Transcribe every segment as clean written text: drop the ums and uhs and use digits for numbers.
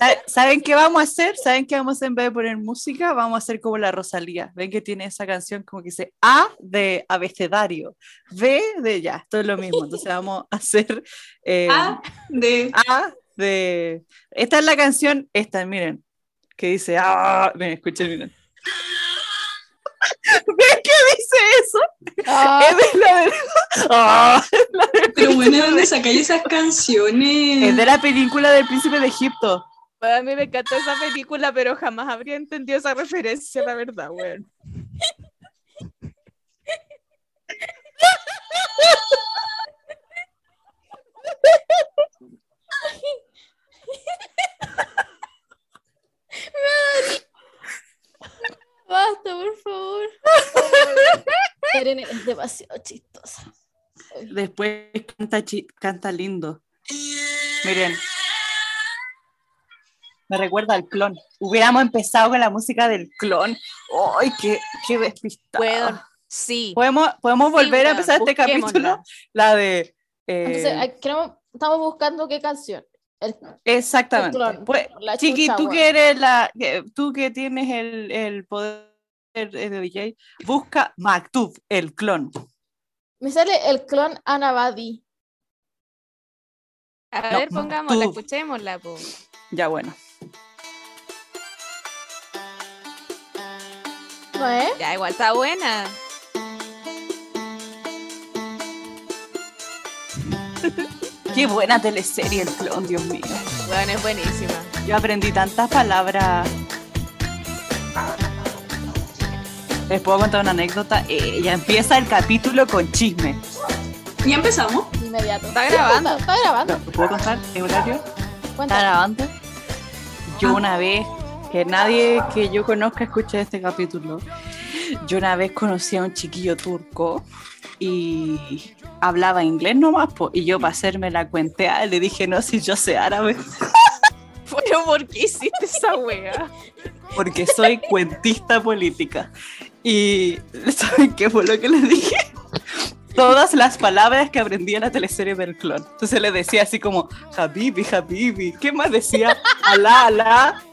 ¿Saben qué vamos a hacer? ¿Saben qué vamos a hacer en vez de poner música? Vamos a hacer como la Rosalía. Ven que tiene esa canción como que dice A de abecedario, B de ya, esto es lo mismo. Entonces vamos a hacer A de... A de... Esta es la canción, esta, miren, que dice A, miren, escuchen, miren. ¿Ven qué dice eso? Es de Pero bueno, ¿de dónde sacáis esas canciones? Es de la película del Príncipe de Egipto. Bueno, a mí me encantó esa película, pero jamás habría entendido esa referencia, la verdad, weón. Basta, por favor. Eren es demasiado chistosa. Después canta lindo. Miren. Me recuerda al clon. Hubiéramos empezado con la música del clon. ¡Ay, qué despistado! Bueno, sí. ¿Podemos volver a empezar este capítulo? La de... Entonces, estamos buscando qué canción. Exactamente. Pues, Chiqui, chucha, tú que eres tú que tienes el poder de DJ, busca Maktub, el clon. Me sale el clon Anabadi. A ver, pongámosla, escuchémosla, po. Ya, bueno. ¿No es? Ya, igual está buena. Qué buena teleserie el clon, Dios mío. Bueno, es buenísima. Yo aprendí tantas palabras. Les puedo contar una anécdota. Ya empieza el capítulo con chisme. ¿Ya empezamos? Inmediato. ¿Está grabando? Está grabando. ¿Lo puedo contar, Eulario? Cuéntame. ¿Está grabando? Yo una vez, que nadie que yo conozca escuche este capítulo, yo una vez conocí a un chiquillo turco y hablaba inglés nomás, y yo para hacerme la cuenteada le dije, no, si yo sé árabe. ¿Pero por qué hiciste esa wea? Porque soy cuentista política. Y ¿saben qué fue lo que le dije? Todas las palabras que aprendí en la teleserie del clon. Entonces le decía así como, Habibi, Habibi. ¿Qué más decía? Alá, alá.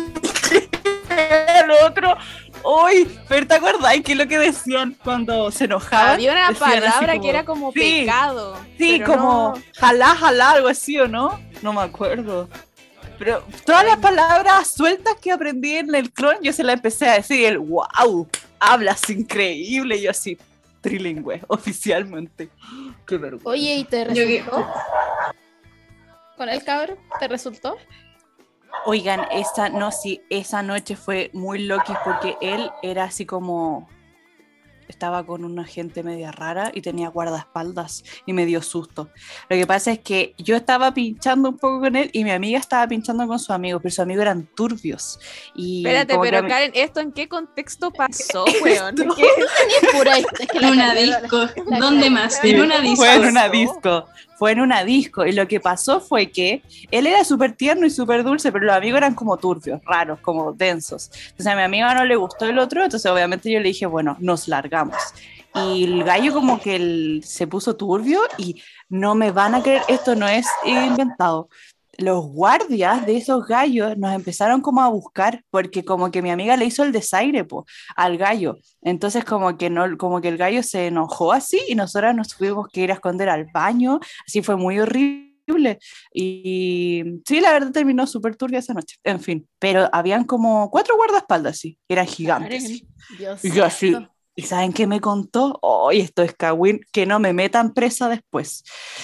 El otro... Uy, pero ¿te acordáis qué es lo que decían cuando se enojaban? Había una Decían palabra como, que era como sí, pecado. Sí, como no... jalá, jalá, algo así, ¿o no? No me acuerdo. Pero todas las palabras sueltas que aprendí en el clon, yo se las empecé a decir, el wow, hablas increíble, yo así, trilingüe, oficialmente. Qué vergüenza. Oye, ¿y te resultó? ¿Con el cabrón? ¿Te resultó? Oigan, esa noche fue muy loqui porque él era así como... Estaba con una gente media rara y tenía guardaespaldas y me dio susto. Lo que pasa es que yo estaba pinchando un poco con él y mi amiga estaba pinchando con su amigo, pero sus amigos eran turbios. Y espérate, pero Karen, ¿esto en qué contexto pasó, weón? En una disco. ¿Dónde más? En una disco. Fue en una disco. Y lo que pasó fue que él era súper tierno y súper dulce, pero los amigos eran como turbios, raros, como densos. Entonces a mi amiga no le gustó el otro, entonces obviamente yo le dije, bueno, nos largamos. Y el gallo como que se puso turbio y no me van a creer, esto no es inventado. Los guardias de esos gallos nos empezaron como a buscar porque como que mi amiga le hizo el desaire al gallo. Entonces como que el gallo se enojó así y nosotras nos tuvimos que ir a esconder al baño. Así fue muy horrible. Y sí, la verdad terminó súper turbia esa noche. En fin, pero habían como 4 guardaespaldas así, eran gigantes. Dios y yo así, ¿y saben qué me contó? Esto es cagüín, que no me metan presa después.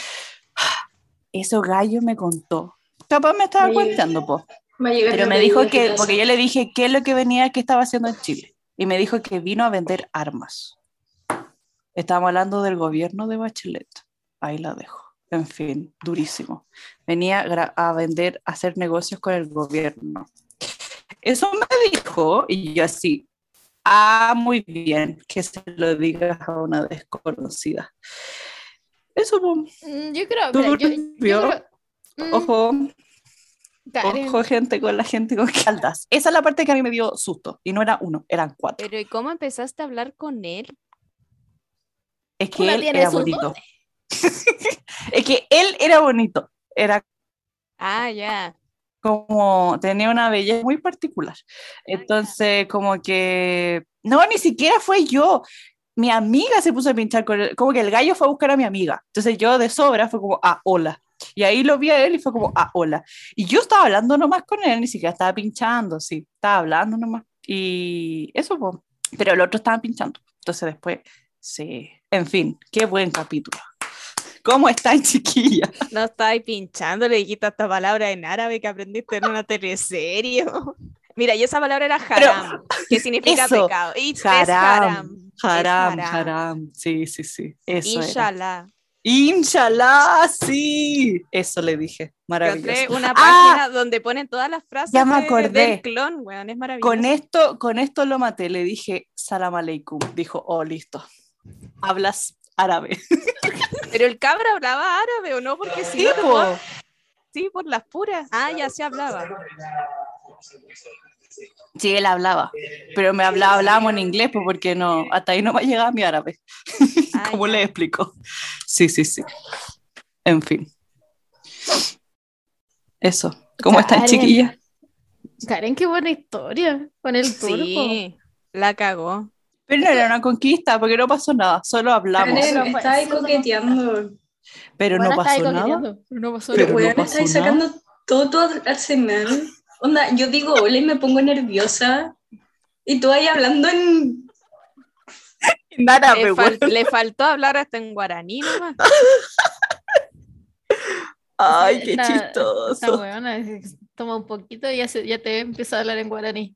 Eso gallo me contó. Capaz me estaba contando, pero me dijo que, porque yo le dije qué es lo que venía, qué estaba haciendo en Chile, y me dijo que vino a vender armas. Estábamos hablando del gobierno de Bachelet, ahí la dejo. En fin, durísimo. Venía a vender, a hacer negocios con el gobierno. Eso me dijo, y yo así, muy bien, que se lo digas a una desconocida. Eso, yo creo, mira, Ojo. Karen. Ojo, gente, con la gente con caldas. Esa es la parte que a mí me dio susto. Y no era 1, eran 4. Pero ¿y cómo empezaste a hablar con él? Es que él era bonito. Es que él era bonito. Era... Ah, ya. como tenía una belleza muy particular. Entonces, como que, no, ni siquiera fue yo. Mi amiga se puso a pinchar con él, como que el gallo fue a buscar a mi amiga. Entonces yo de sobra fue como, ah, hola. Y ahí lo vi a él y fue como, ah, hola. Y yo estaba hablando nomás con él, ni siquiera estaba pinchando, sí, estaba hablando nomás. Y eso, pues. Pero el otro estaba pinchando. Entonces después, sí. En fin, qué buen capítulo. ¿Cómo están, chiquillas? No estáis pinchando, le dijiste esta palabra en árabe que aprendiste en una teleserie. Mira, y esa palabra era haram, que significa eso, pecado. Y es haram, haram. Es haram, haram. haram. Sí, sí, sí. Eso era. Inshallah. Inshallah, sí. Eso le dije. Maravilloso. Encontré una Ah, página donde ponen todas las frases ya me del acordé. clon, weón, es maravilloso. Con esto lo maté. Le dije salam aleikum. Dijo, oh, listo. Hablas árabe. Pero el cabra hablaba árabe, ¿o no? Porque si no te Tipo, puedo- Sí, por las puras. Ah, ya se hablaba. sí, él hablaba. Pero hablábamos en inglés, pues porque no, hasta ahí no me ha llegado mi árabe. Ah, ¿Cómo ya. le explico? Sí, sí, sí. En fin. Eso. ¿Cómo están, Karen, chiquillas? Karen, qué buena historia con el turco. Sí, la cagó. Pero no era una conquista, porque no pasó nada. Solo hablamos. Karen, Pero fue está ahí súper coqueteando. Pero no Bueno, está ahí pasó nada. coqueteando, pero no pasó Pero Pero nada. no weón, está ahí pasó nada. sacando todo tu arsenal. Onda, yo digo hola y me pongo nerviosa. Y tú ahí hablando en... En árabe, güey. Le faltó hablar hasta en guaraní nomás. Ay, Sí, qué esta chistoso. weona toma un poquito y ya te empieza a hablar en guaraní.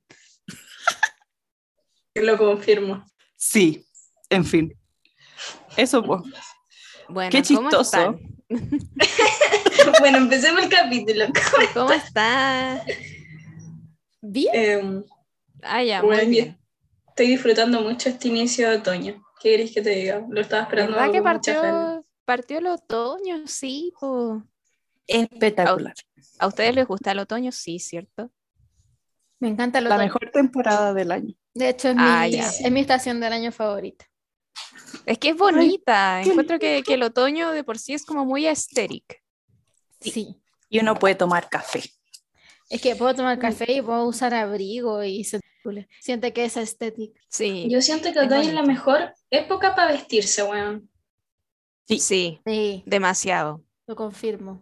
Lo confirmo. Sí, en fin. Eso, pues. Bueno, Qué ¿cómo chistoso. están? Bueno, empecemos el capítulo. ¿Cómo están? Bien, Eh, Ah, ya, bueno, muy bien. estoy disfrutando mucho este inicio de otoño. ¿Qué querés que te diga? Lo estaba esperando ¿Verdad que con muchas ganas. partió el otoño? Sí, po. Espectacular. ¿A ustedes les gusta el otoño? Sí, ¿cierto? me encanta el La otoño. mejor temporada del año. De hecho, Ah, ya. es mi estación del año favorita. Es que es bonita. qué Encuentro que el otoño de por sí es como muy aesthetic. Sí. Y uno puede tomar café. Es que puedo tomar café y puedo usar abrigo y siente que es estética. Sí, Yo siento que Es otoño es la bonito. mejor época para vestirse, weón. Sí. sí, Sí, demasiado. lo confirmo.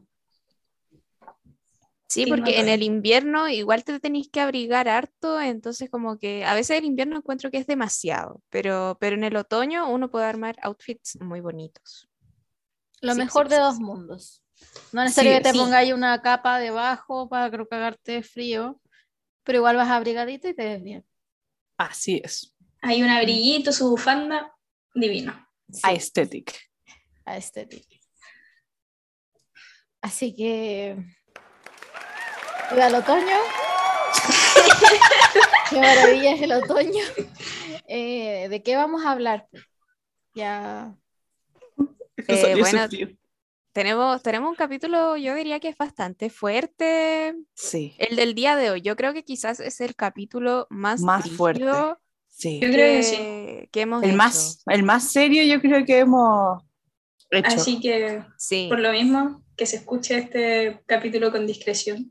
Sí, Sí, porque me en el acuerdo. invierno igual te tenéis que abrigar harto, entonces como que a veces el invierno encuentro que es demasiado, pero en el otoño uno puede armar outfits muy bonitos. Lo Sí, mejor sí, de sí, dos sí. mundos. No es Sí, necesario que te sí. pongáis una capa debajo para no cagarte de frío, pero igual vas abrigadito y te ves bien. Así es. Hay un abriguito, su bufanda, divino. Sí, Aesthetic. estética. Así que viva el otoño. Qué maravilla es el otoño. ¿De qué vamos a hablar? Ya. Esto salió ese Bueno, frío. tenemos un capítulo, yo diría que es bastante fuerte, Sí. el del día de hoy. Yo creo que quizás es el capítulo más Más fuerte. brígido Sí. Yo creo que sí. que hemos El hecho. más serio yo creo que hemos hecho. Así que, Sí. por lo mismo, que se escuche este capítulo con discreción.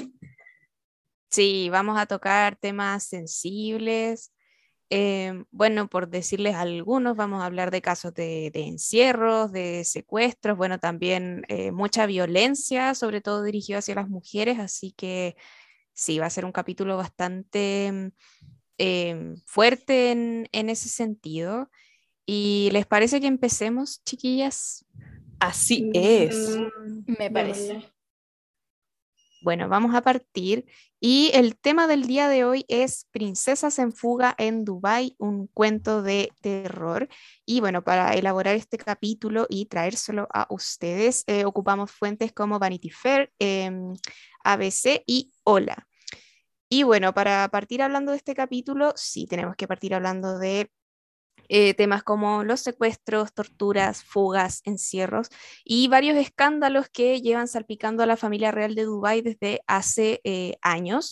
Sí, vamos a tocar temas sensibles. Bueno, por decirles algunos, vamos a hablar de casos de encierros, de secuestros, bueno, también mucha violencia, sobre todo dirigido hacia las mujeres, así que sí, va a ser un capítulo bastante fuerte en ese sentido. ¿Y les parece que empecemos, chiquillas? Así es. Me parece. Démosle. Bueno, vamos a partir y el tema del día de hoy es Princesas en fuga en Dubái, un cuento de terror. Y bueno, para elaborar este capítulo y traérselo a ustedes, ocupamos fuentes como Vanity Fair, ABC y Hola. Y bueno, para partir hablando de este capítulo, sí tenemos que partir hablando de temas como los secuestros, torturas, fugas, encierros y varios escándalos que llevan salpicando a la familia real de Dubái desde hace años.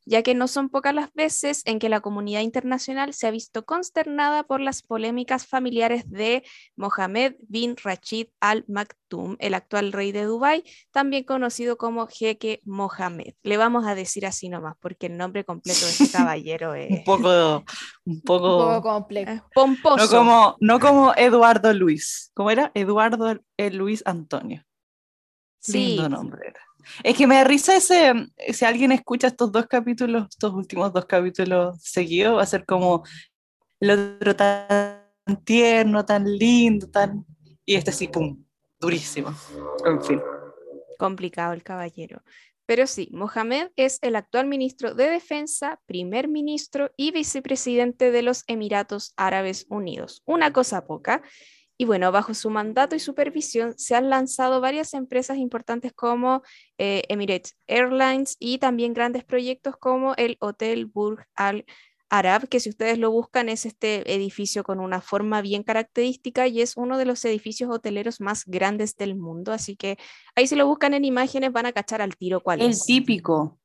ya que no son pocas las veces en que la comunidad internacional se ha visto consternada por las polémicas familiares de Mohammed bin Rashid Al Maktoum, el actual rey de Dubái, también conocido como Jeque Mohammed. Le vamos a decir así nomás, porque el nombre completo de este caballero es Un poco Un poco complejo. pomposo. no como Eduardo Luis. ¿Cómo era? Eduardo Luis Antonio. Sí, Lindo nombre era. Es que me da risa si alguien escucha estos últimos dos capítulos seguidos, va a ser como el otro tan tierno, tan lindo, y este sí, pum, durísimo. En fin. complicado el caballero. Pero sí, Mohamed es el actual ministro de Defensa, primer ministro y vicepresidente de los Emiratos Árabes Unidos. Una cosa poca. Y bueno, bajo su mandato y supervisión se han lanzado varias empresas importantes como Emirates Airlines y también grandes proyectos como el Hotel Burj Al Arab, que si ustedes lo buscan es este edificio con una forma bien característica y es uno de los edificios hoteleros más grandes del mundo. Así que ahí si lo buscan en imágenes van a cachar al tiro cuál El es. típico.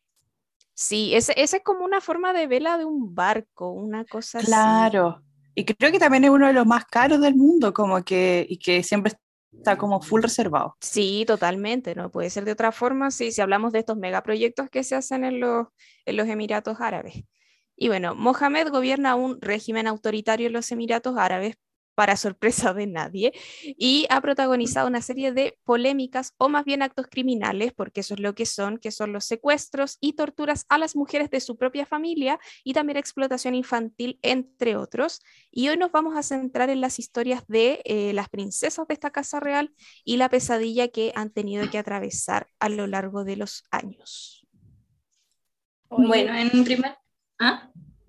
Sí, ese es como una forma de vela de un barco, una cosa así. Claro. Y creo que también es uno de los más caros del mundo, y que siempre está como full reservado. Sí, totalmente, no puede ser de otra forma si hablamos de estos megaproyectos que se hacen en los Emiratos Árabes. Y bueno, Mohamed gobierna un régimen autoritario en los Emiratos Árabes, para sorpresa de nadie, y ha protagonizado una serie de polémicas o más bien actos criminales, porque eso es lo que son los secuestros y torturas a las mujeres de su propia familia y también explotación infantil, entre otros. Y hoy nos vamos a centrar en las historias de las princesas de esta casa real y la pesadilla que han tenido que atravesar a lo largo de los años. Oye, Bueno, en primer... ¿Ah?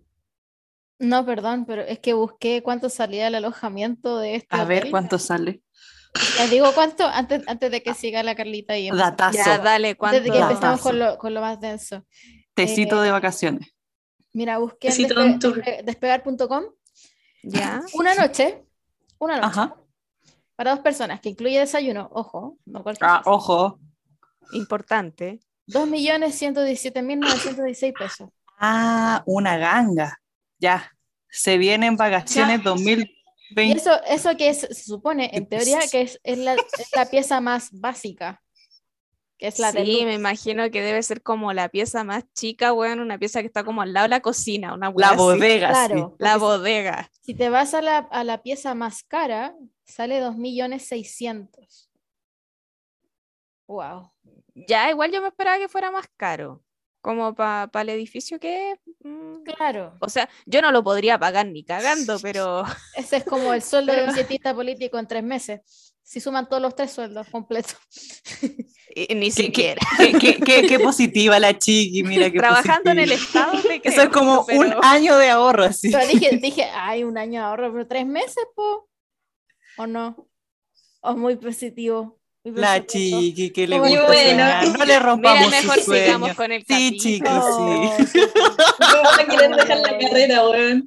no, perdón, pero es que busqué cuánto salía el alojamiento de este A ver hotel. cuánto sale. Les digo cuánto antes de que siga la Carlita y empezamos. Datazo. Ya, dale, Antes ¿cuánto? de que empezamos Datazo. con lo más denso. Tecito de vacaciones. Mira, busqué en Necesito un tour. despegar.com Ya, una noche Ajá. para 2 personas, que incluye desayuno, ojo, no cualquier cosa. Ojo. importante. 2.117.916 pesos. Una ganga. Ya. Se vienen vacaciones Ya. 2020. Y eso que se supone, en teoría, que es la pieza más básica, que es la Sí, deluxe. me imagino que debe ser como la pieza más chica, bueno, una pieza que está como al lado de la cocina, una La wea así. bodega, Claro, La porque bodega. si te vas a la pieza más cara, sale 2.600.000. Wow. Ya, igual yo me esperaba que fuera más caro, como para el edificio que... Claro. O sea, yo no lo podría pagar ni cagando, pero Ese es como el sueldo de Pero- un cientista político en 3 meses. Si suman todos los 3 sueldos completos. ni siquiera. Qué positiva la chiqui, mira qué Trabajando en el positiva. Estado te Eso creo, es como pero... un año de ahorro, así. Pero dije, ay, un año de ahorro, pero 3 meses, po. ¿O no? ¿O muy positivo? Muy La presupuesto. chiqui que le Como gusta bueno. soñar. No le rompamos Mira, mejor su sigamos sueño. con el Sí, capítulo. chiqui, sí. Oh, qué ¿Cómo va a querer dejar la carrera, weón?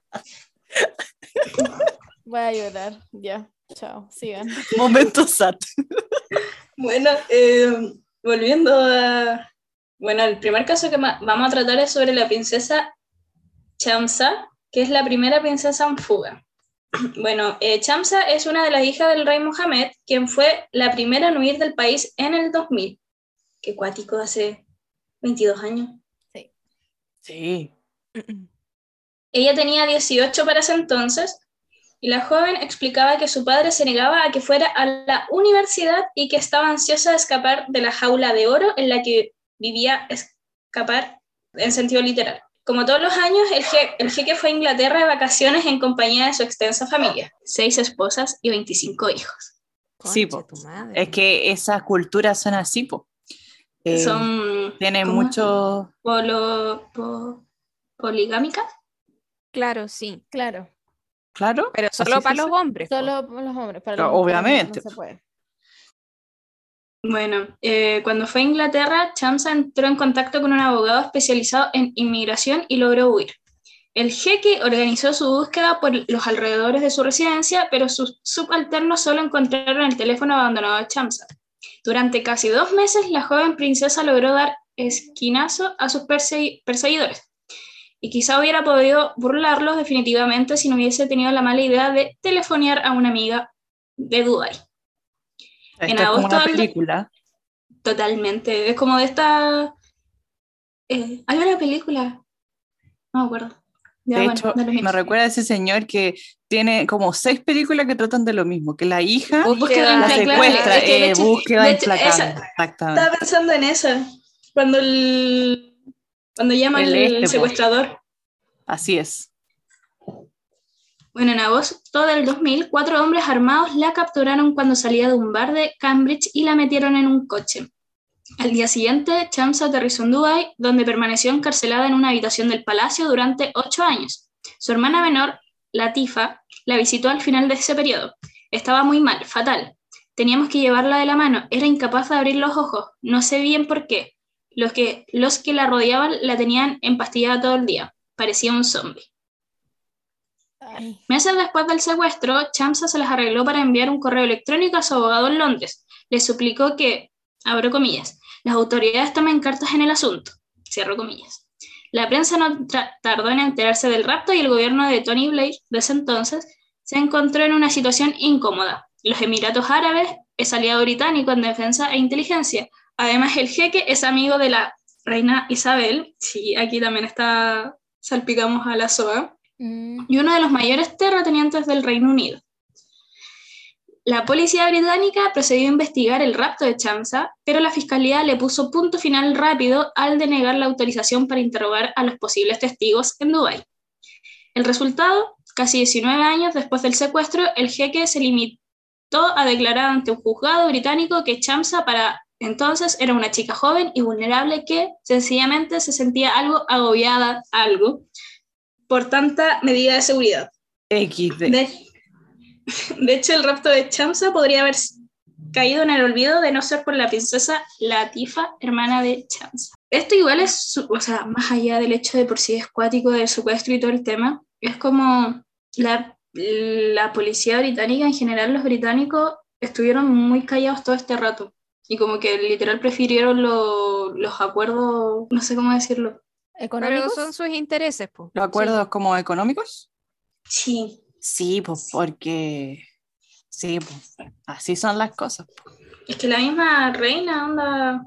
Voy a llorar. Ya, chao, sigan. Momento SAT. Bueno, volviendo a... Bueno, el primer caso que vamos a tratar es sobre la princesa Shamsa, que es la primera princesa en fuga. Bueno, Shamsa es una de las hijas del rey Mohammed, quien fue la primera en huir del país en el 2000. Qué cuático, hace 22 años. Sí. Ella tenía 18 para ese entonces, y la joven explicaba que su padre se negaba a que fuera a la universidad y que estaba ansiosa de escapar de la jaula de oro en la que vivía, escapar en sentido literal. Como todos los años, el jeque fue a Inglaterra de vacaciones en compañía de su extensa familia, 6 esposas y 25 hijos. Sí, Conche po. tu madre. Es que esas culturas son así, po. Son Tienen ¿cómo? mucho... Poligámicas. Claro, sí. Claro, ¿Claro? Pero ¿Así solo se para los dice? hombres. po. solo los hombres, para Claro, las mujeres obviamente. no se puede. Bueno, cuando fue a Inglaterra, Shamsa entró en contacto con un abogado especializado en inmigración y logró huir. El jeque organizó su búsqueda por los alrededores de su residencia, pero sus subalternos solo encontraron el teléfono abandonado de Shamsa. Durante casi 2 meses, la joven princesa logró dar esquinazo a sus perseguidores. Y quizá hubiera podido burlarlos definitivamente si no hubiese tenido la mala idea de telefonear a una amiga de Dubái. En Esto es como agosto una película. Totalmente, es como de esta... hay una película, no me acuerdo. Ya, De bueno, hecho, da lo mismo. me recuerda a ese señor que tiene como 6 películas que tratan de lo mismo, que la hija Búsqueda la implacable. secuestra, Es que búsqueda de hecho, implacable, estaba exactamente. pensando en esa, cuando cuando llama al Po. secuestrador. Así es. Bueno, en agosto del 2000, 4 hombres armados la capturaron cuando salía de un bar de Cambridge y la metieron en un coche. Al día siguiente, Chams aterrizó en Dubái, donde permaneció encarcelada en una habitación del palacio durante 8 años. Su hermana menor, Latifa, la visitó al final de ese periodo. Estaba muy mal, fatal. Teníamos que llevarla de la mano, era incapaz de abrir los ojos, no sé bien por qué. Los que la rodeaban la tenían empastillada todo el día, parecía un zombie. Ay. Meses después del secuestro, Chamsa se las arregló para enviar un correo electrónico a su abogado en Londres. Le suplicó que, abro comillas, las autoridades tomen cartas en el asunto, cierro comillas. La prensa no tardó en enterarse del rapto y el gobierno de Tony Blair, de ese entonces, se encontró en una situación incómoda. Los Emiratos Árabes es aliado británico en defensa e inteligencia. Además, el jeque es amigo de la reina Isabel, sí, aquí también está, salpicamos a la SOA, y uno de los mayores terratenientes del Reino Unido. La policía británica procedió a investigar el rapto de Chamsa, pero la fiscalía le puso punto final rápido al denegar la autorización para interrogar a los posibles testigos en Dubái. El resultado, casi 19 años después del secuestro, el jeque se limitó a declarar ante un juzgado británico que Chamsa para entonces era una chica joven y vulnerable que sencillamente se sentía algo agobiada, por tanta medida de seguridad. XD. De hecho, el rapto de Chamsa podría haber caído en el olvido de no ser por la princesa Latifa, hermana de Chamsa. Esto igual es, o sea, más allá del hecho de por sí es cuático del secuestro y todo el tema, es como la policía británica, en general los británicos estuvieron muy callados todo este rato y como que literal prefirieron los acuerdos, no sé cómo decirlo. Pero ¿Económicos? son sus intereses, pues. ¿Los acuerdos como económicos? Sí. Sí, pues porque... Sí, pues así son las cosas. Es que la misma reina onda...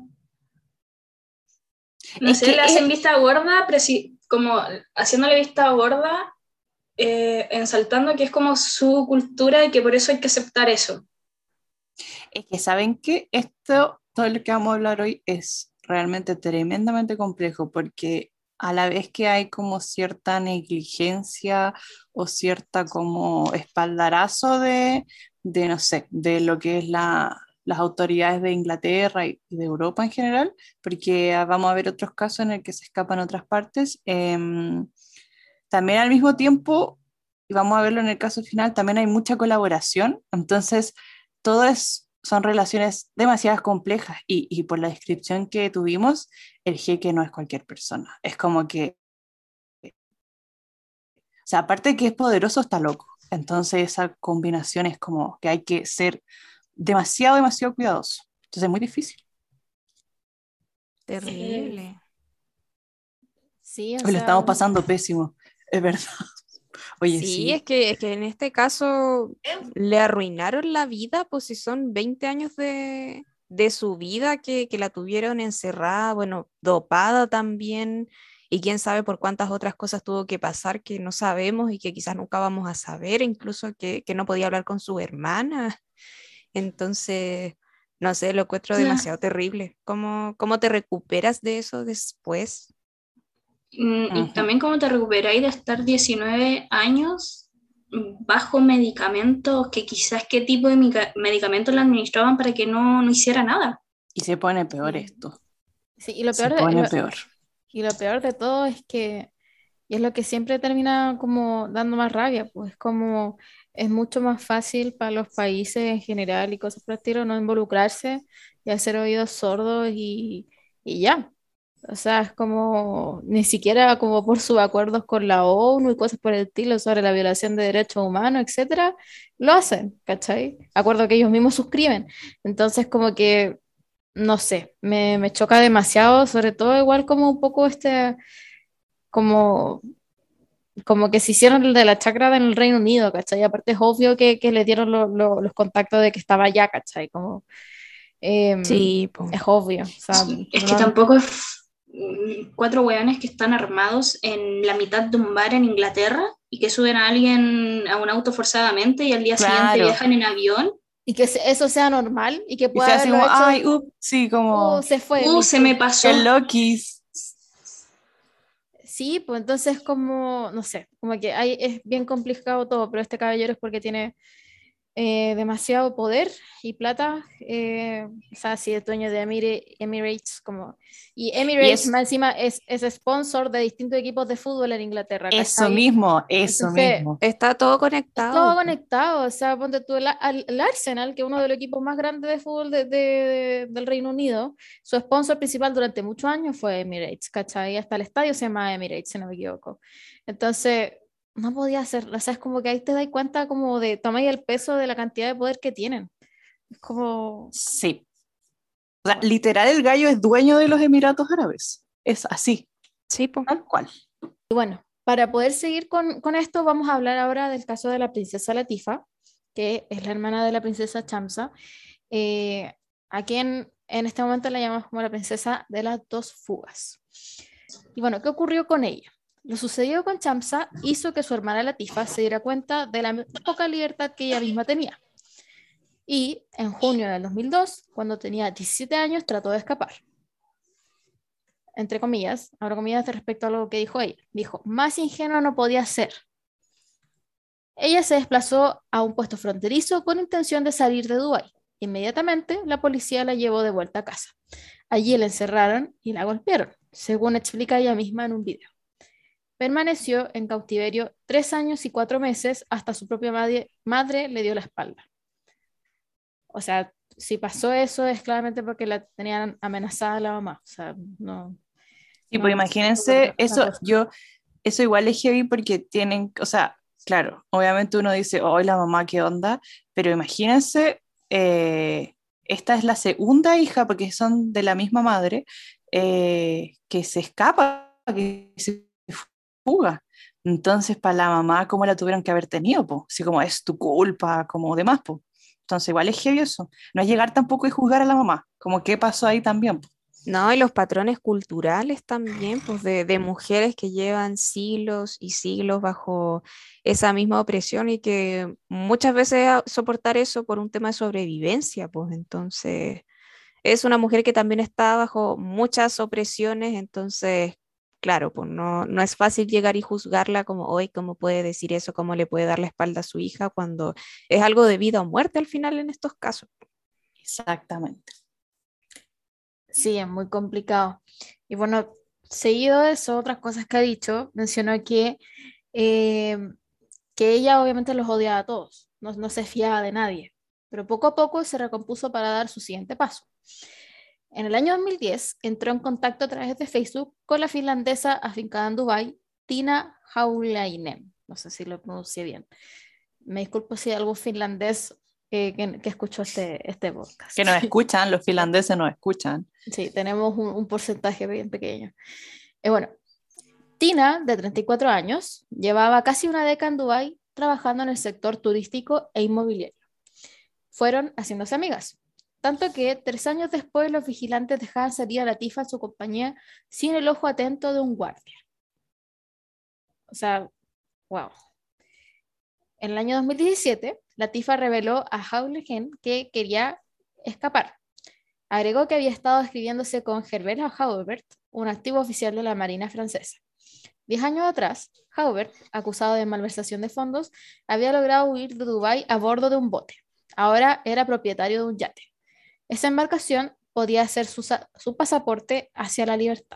No Es sé, que le hacen vista gorda, como haciéndole vista gorda, ensaltando que es como su cultura y que por eso hay que aceptar eso. Es que saben que esto, todo lo que vamos a hablar hoy es realmente tremendamente complejo porque a la vez que hay como cierta negligencia o cierta como espaldarazo de no sé, de lo que es las autoridades de Inglaterra y de Europa en general, porque vamos a ver otros casos en el que se escapan otras partes. También al mismo tiempo, y vamos a verlo en el caso final, también hay mucha colaboración, entonces todo son relaciones demasiado complejas y por la descripción que tuvimos, el jeque no es cualquier persona, es como que, o sea, aparte de que es poderoso, está loco, entonces esa combinación es como que hay que ser demasiado, demasiado cuidadoso, entonces es muy difícil. Terrible. Sí, o Hoy lo estamos sea, pasando pésimo, es verdad. Oye, Sí, sí. es que en este caso le arruinaron la vida, pues si son 20 años de su vida que la tuvieron encerrada, bueno, dopada también, y quién sabe por cuántas otras cosas tuvo que pasar que no sabemos y que quizás nunca vamos a saber, incluso que no podía hablar con su hermana. Entonces, no sé, lo encuentro O sea, demasiado terrible. ¿Cómo te recuperas de eso después? y Ujú. también cómo te recuperáis de estar 19 años bajo medicamentos, que quizás qué tipo de medicamentos le administraban para que no hiciera nada. Y se pone peor sí. esto, Sí, y lo se peor pone peor. y lo peor de todo es que, y es lo que siempre termina como dando más rabia, pues como es mucho más fácil para los países en general y cosas por el estilo no involucrarse y hacer oídos sordos y ya. O sea, es como ni siquiera como por sus acuerdos con la ONU y cosas por el estilo sobre la violación de derechos humanos, etcétera, lo hacen, ¿cachai? Acuerdo que ellos mismos suscriben. Entonces, como que no sé, me choca demasiado, sobre todo igual como un poco como, como que se hicieron el de la chacra en el Reino Unido, ¿cachai? Aparte es obvio que le dieron los contactos de que estaba allá, ¿cachai? Como, Sí, pues. es obvio, o sea, Es que tampoco es cuatro hueones que están armados en la mitad de un bar en Inglaterra y que suben a alguien a un auto forzadamente y al día siguiente Claro. viajan en avión. y que eso sea normal y que Y pueda se hace haberlo como, hecho, ay, sí, como, se fue, Se me listo. pasó. el Lokis. Sí, pues entonces como, no sé, como que es bien complicado todo, pero este caballero es porque tiene demasiado poder y plata, o sea, si es dueño de Emirates, como, y Y Emirates es más encima es sponsor de distintos equipos de fútbol en Inglaterra, eso ¿cachai? mismo, eso Entonces, mismo. Está todo es todo conectado, po. conectado, o sea, ponte tú el Arsenal, que es uno de los equipos más grandes de fútbol del Reino Unido, su sponsor principal durante muchos años fue Emirates, ¿cachai? Hasta el estadio se llama Emirates, si no me equivoco. Entonces, no podía hacer, o sea, es como que ahí te das cuenta como de, toma el peso de la cantidad de poder que tienen. Es como, Sí. O sea, bueno, literal, el gallo es dueño de los Emiratos Árabes. Es así, Sí, pues. tal cual. y bueno, para poder seguir con esto, vamos a hablar ahora del caso de la princesa Latifa, que es la hermana de la princesa Chamsa, eh, a quien en este momento la llamamos como la princesa de las dos fugas. Y bueno, ¿qué ocurrió con ella? Lo sucedido con Chamsa hizo que su hermana Latifa se diera cuenta de la poca libertad que ella misma tenía. Y en junio del 2002, cuando tenía 17 años, trató de escapar. Entre comillas, abro comillas respecto a lo que dijo ella. Dijo, más ingenua no podía ser. Ella se desplazó a un puesto fronterizo con intención de salir de Dubái. Inmediatamente, la policía la llevó de vuelta a casa. Allí la encerraron y la golpearon, según explica ella misma en un video. Permaneció en cautiverio 3 años y 4 meses hasta su propia madre le dio la espalda. O sea, si pasó eso es claramente porque la tenían amenazada la mamá. O sea, no, Sí, no, pues no sé por imagínense, otra cosa. eso igual es heavy porque tienen, o sea, claro, obviamente uno dice, oh, la mamá, qué onda, pero imagínense, esta es la segunda hija, porque son de la misma madre, que se escapa, que se fuga. Entonces, para la mamá, ¿cómo la tuvieron que haber tenido, po? Así como es tu culpa, como demás, po. Entonces, igual es heavy eso. No es llegar tampoco y juzgar a la mamá, como qué pasó ahí también, po. No, y los patrones culturales también, pues de mujeres que llevan siglos y siglos bajo esa misma opresión y que muchas veces soportar eso por un tema de sobrevivencia, pues entonces es una mujer que también está bajo muchas opresiones, entonces, claro, pues no es fácil llegar y juzgarla como hoy, cómo puede decir eso, cómo le puede dar la espalda a su hija cuando es algo de vida o muerte al final en estos casos. Exactamente. Sí, es muy complicado. Y bueno, seguido de eso, otras cosas que ha dicho, mencionó eh, que ella obviamente los odiaba a todos, no se fiaba de nadie, pero poco a poco se recompuso para dar su siguiente paso. En el año 2010 entró en contacto a través de Facebook con la finlandesa afincada en Dubái, Tina Haulainen. No sé si lo pronuncié bien. Me disculpo si hay algún finlandés que escuchó este podcast. Que nos escuchan, los finlandeses nos escuchan. Sí, tenemos un porcentaje bien pequeño. Bueno, Tina, de 34 años, llevaba casi una década en Dubái trabajando en el sector turístico e inmobiliario. Fueron haciéndose amigas, tanto que 3 años después los vigilantes dejaban salir a Latifa en su compañía sin el ojo atento de un guardia. O sea, wow. En el año 2017, Latifa reveló a Houlihan que quería escapar. Agregó que había estado escribiéndose con Herbert Haubert, un activo oficial de la Marina francesa. 10 años atrás, Haubert, acusado de malversación de fondos, había logrado huir de Dubái a bordo de un bote. Ahora era propietario de un yate. Esa embarcación podía ser su pasaporte hacia la libertad.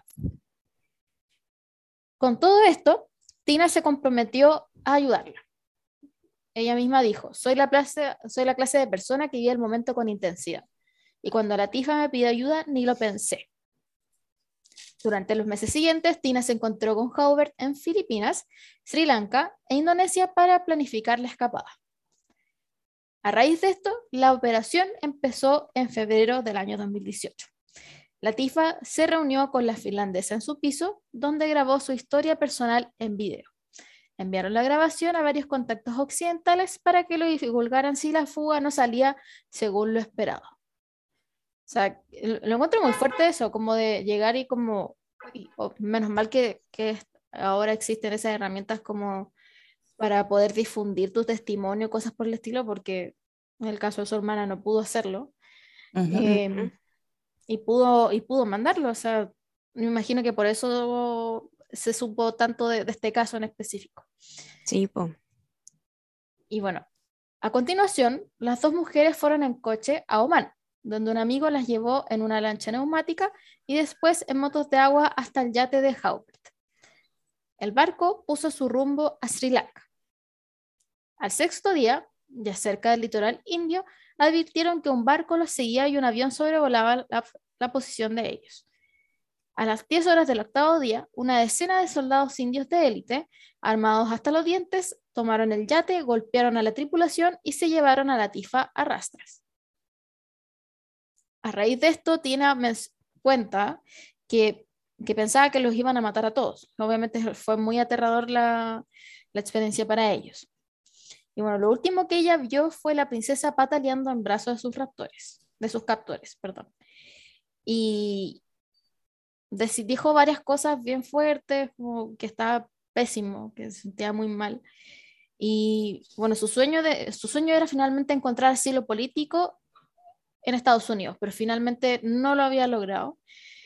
Con todo esto, Tina se comprometió a ayudarla. Ella misma dijo, soy la clase de persona que vive el momento con intensidad. Y cuando Latifa me pidió ayuda, ni lo pensé. Durante los meses siguientes, Tina se encontró con Haubert en Filipinas, Sri Lanka e Indonesia para planificar la escapada. A raíz de esto, la operación empezó en febrero del año 2018. Latifa se reunió con la finlandesa en su piso, donde grabó su historia personal en video. Enviaron la grabación a varios contactos occidentales para que lo divulgaran si la fuga no salía según lo esperado. O sea, lo encuentro muy fuerte eso, como de llegar y como, menos mal que ahora existen esas herramientas como para poder difundir tu testimonio, cosas por el estilo, porque en el caso de su hermana no pudo hacerlo. Ujú. Y pudo mandarlo, o sea, me imagino que por eso se supo tanto de este caso en específico. Sí, po. Y bueno, a continuación, las dos mujeres fueron en coche a Omán, donde un amigo las llevó en una lancha neumática y después en motos de agua hasta el yate de Haubert. El barco puso su rumbo a Sri Lanka. Al sexto día, ya cerca del litoral indio, advirtieron que un barco los seguía y un avión sobrevolaba la posición de ellos. A las 10 horas del octavo día, una decena de soldados indios de élite, armados hasta los dientes, tomaron el yate, golpearon a la tripulación y se llevaron a Latifa a rastras. A raíz de esto, Tina cuenta que pensaba que los iban a matar a todos. Obviamente fue muy aterrador la experiencia para ellos. Y bueno, lo último que ella vio fue la princesa pataleando en brazos de sus captores, perdón. Y dijo varias cosas bien fuertes, como que estaba pésimo, que se sentía muy mal. Y bueno, su sueño era finalmente encontrar asilo político en Estados Unidos, pero finalmente no lo había logrado.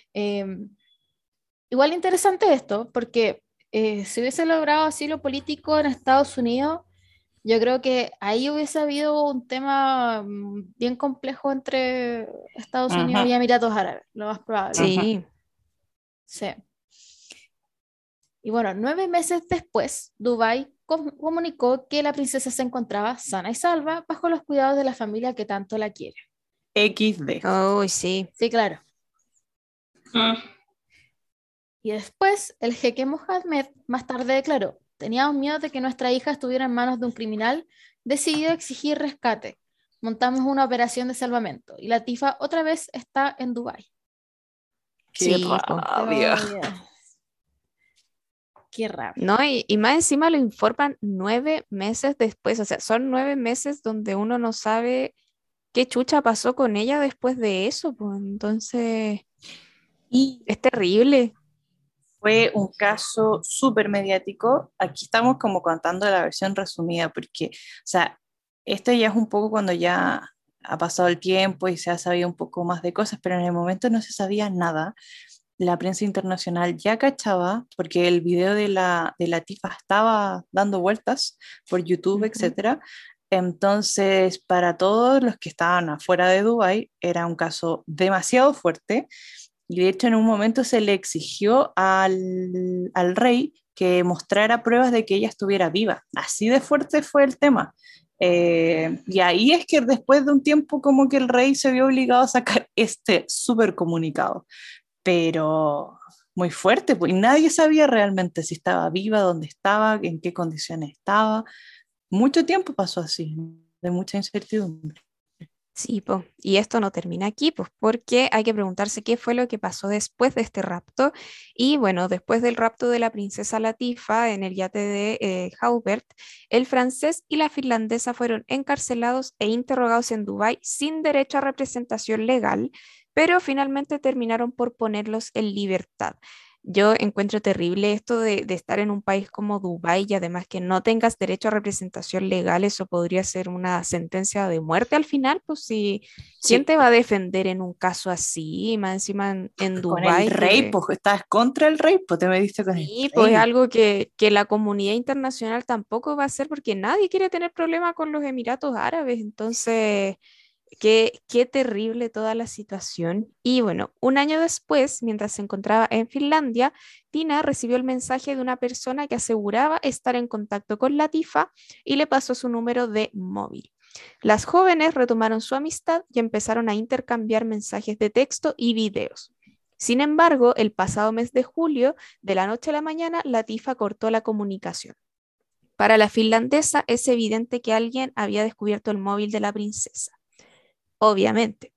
Igual interesante esto, porque si hubiese logrado asilo político en Estados Unidos, yo creo que ahí hubiese habido un tema bien complejo entre Estados Unidos y Ujú. Emiratos Árabes, lo más probable. Sí. Sí. Y bueno, 9 meses después, Dubái comunicó que la princesa se encontraba sana y salva bajo los cuidados de la familia que tanto la quiere. XD. Uy, sí. Sí, claro. Mm. Y después, el jeque Mohammed más tarde declaró: teníamos miedo de que nuestra hija estuviera en manos de un criminal, decidió exigir rescate. Montamos una operación de salvamento y Latifa otra vez está en Dubái. Qué Sí, po. rabia. Qué rabia. No, y más encima lo informan 9 meses después, o sea, son 9 meses donde uno no sabe qué chucha pasó con ella después de eso, pues entonces Y es terrible. fue un caso súper mediático. Aquí estamos como contando la versión resumida, porque, o sea, esto ya es un poco cuando ya ha pasado el tiempo y se ha sabido un poco más de cosas, pero en el momento no se sabía nada. La prensa internacional ya cachaba, porque el video de la tifa estaba dando vueltas por YouTube, etcétera. Entonces, para todos los que estaban afuera de Dubái, era un caso demasiado fuerte. Y de hecho, en un momento se le exigió al rey que mostrara pruebas de que ella estuviera viva. Así de fuerte fue el tema. Y ahí es que después de un tiempo como que el rey se vio obligado a sacar este súper comunicado, pero muy fuerte, pues y nadie sabía realmente si estaba viva, dónde estaba, en qué condiciones estaba. Mucho tiempo pasó así, de mucha incertidumbre. Sí, po. Y esto no termina aquí, pues porque hay que preguntarse qué fue lo que pasó después de este rapto. Y bueno, después del rapto de la princesa Latifa en el yate de Haubert, el francés y la finlandesa fueron encarcelados e interrogados en Dubái sin derecho a representación legal, pero finalmente terminaron por ponerlos en libertad. Yo encuentro terrible esto de estar en un país como Dubái y además que no tengas derecho a representación legal, eso podría ser una sentencia de muerte al final, pues si, ¿quién Sí, te va a defender en un caso así? Más encima en con el Dubái, rey, que pues estás contra el rey, pues te me diste con el sí, pues rey. algo que la comunidad internacional tampoco va a hacer porque nadie quiere tener problema con los Emiratos Árabes, entonces... Qué terrible toda la situación. Y bueno, un año después, mientras se encontraba en Finlandia, Tina recibió el mensaje de una persona que aseguraba estar en contacto con Latifa y le pasó su número de móvil. Las jóvenes retomaron su amistad y empezaron a intercambiar mensajes de texto y videos. Sin embargo, el pasado mes de julio, de la noche a la mañana, Latifa cortó la comunicación. Para la finlandesa es evidente que alguien había descubierto el móvil de la princesa. Obviamente,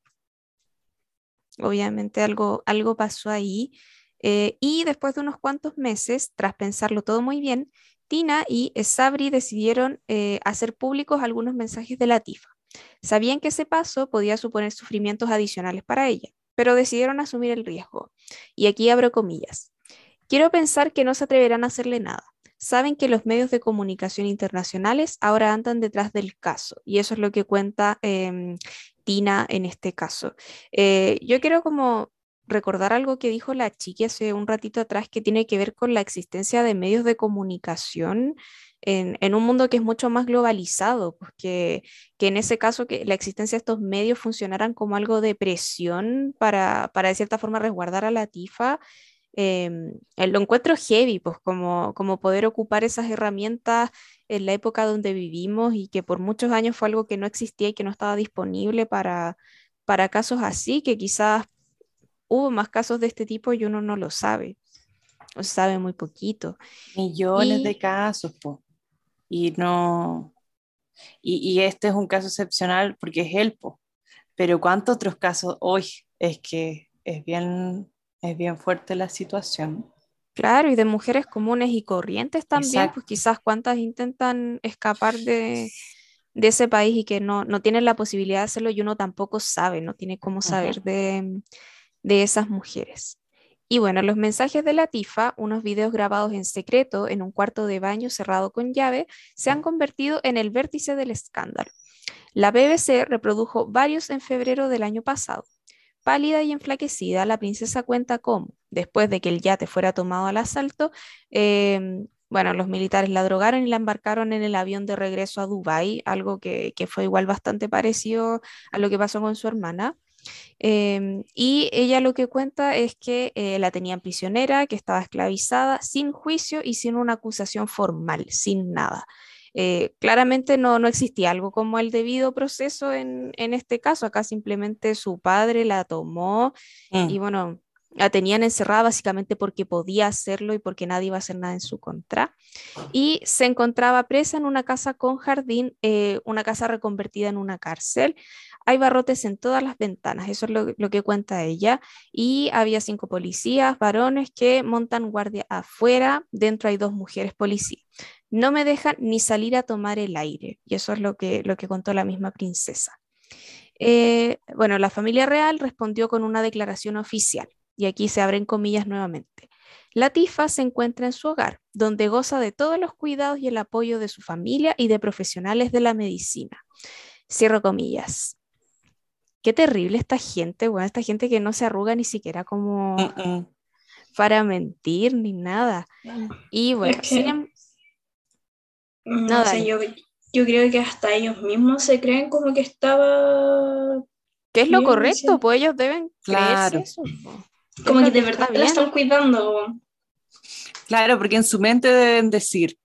obviamente algo pasó ahí. Y después de unos cuantos meses, tras pensarlo todo muy bien, Tina y Sabri decidieron hacer públicos algunos mensajes de Latifa. Sabían que ese paso podía suponer sufrimientos adicionales para ella, pero decidieron asumir el riesgo. Y aquí abro comillas. Quiero pensar que no se atreverán a hacerle nada. Saben que los medios de comunicación internacionales ahora andan detrás del caso, y eso es lo que cuenta Tina en este caso. Yo quiero como recordar algo que dijo la chiqui hace un ratito atrás que tiene que ver con la existencia de medios de comunicación en un mundo que es mucho más globalizado, pues que en ese caso que la existencia de estos medios funcionaran como algo de presión para de cierta forma resguardar a la Tifa. Lo encuentro heavy, pues como poder ocupar esas herramientas en la época donde vivimos y que por muchos años fue algo que no existía y que no estaba disponible para casos así, que quizás hubo más casos de este tipo y uno no lo sabe, o sabe muy poquito. Millones de Y casos, po. Y no, y este es un caso excepcional porque es él, po. Pero ¿cuántos otros casos hoy? Es que es bien fuerte la situación. claro, y de mujeres comunes y corrientes también, pues Exacto. quizás cuántas intentan escapar de ese país y que no tienen la posibilidad de hacerlo y uno tampoco sabe, no tiene cómo Ujú. saber de esas mujeres. Y bueno, los mensajes de Latifa, unos videos grabados en secreto en un cuarto de baño cerrado con llave, se han convertido en el vértice del escándalo. La BBC reprodujo varios en febrero del año pasado. Pálida y enflaquecida, la princesa cuenta cómo, después de que el yate fuera tomado al asalto, bueno, los militares la drogaron y la embarcaron en el avión de regreso a Dubái, algo que fue igual bastante parecido a lo que pasó con su hermana. Y ella lo que cuenta es que la tenían prisionera, que estaba esclavizada, sin juicio y sin una acusación formal, sin nada. Claramente no existía algo como el debido proceso en este caso. Acá simplemente su padre la tomó y Mm. bueno, la tenían encerrada básicamente porque podía hacerlo y porque nadie iba a hacer nada en su contra. Y se encontraba presa en una casa con jardín, una casa reconvertida en una cárcel. Hay barrotes en todas las ventanas, eso es lo que cuenta ella. Y había 5 policías, varones que montan guardia afuera. Dentro hay 2 mujeres policías. No me dejan ni salir a tomar el aire. Y eso es lo que contó la misma princesa. Bueno, la familia real respondió con una declaración oficial. Y aquí se abren comillas nuevamente. Latifa se encuentra en su hogar, donde goza de todos los cuidados y el apoyo de su familia y de profesionales de la medicina. Cierro comillas. Qué terrible esta gente, bueno, esta gente que no se arruga ni siquiera como Mm, mm. para mentir ni nada. Y Es bueno, que, no, no sé, dale. yo creo que hasta ellos mismos se creen como que estaba ¿Qué es lo bien correcto? diciendo. Pues ellos deben creerse Claro, eso, po. Es Como que lo que de está verdad la bien. están cuidando. claro, porque en su mente deben decir,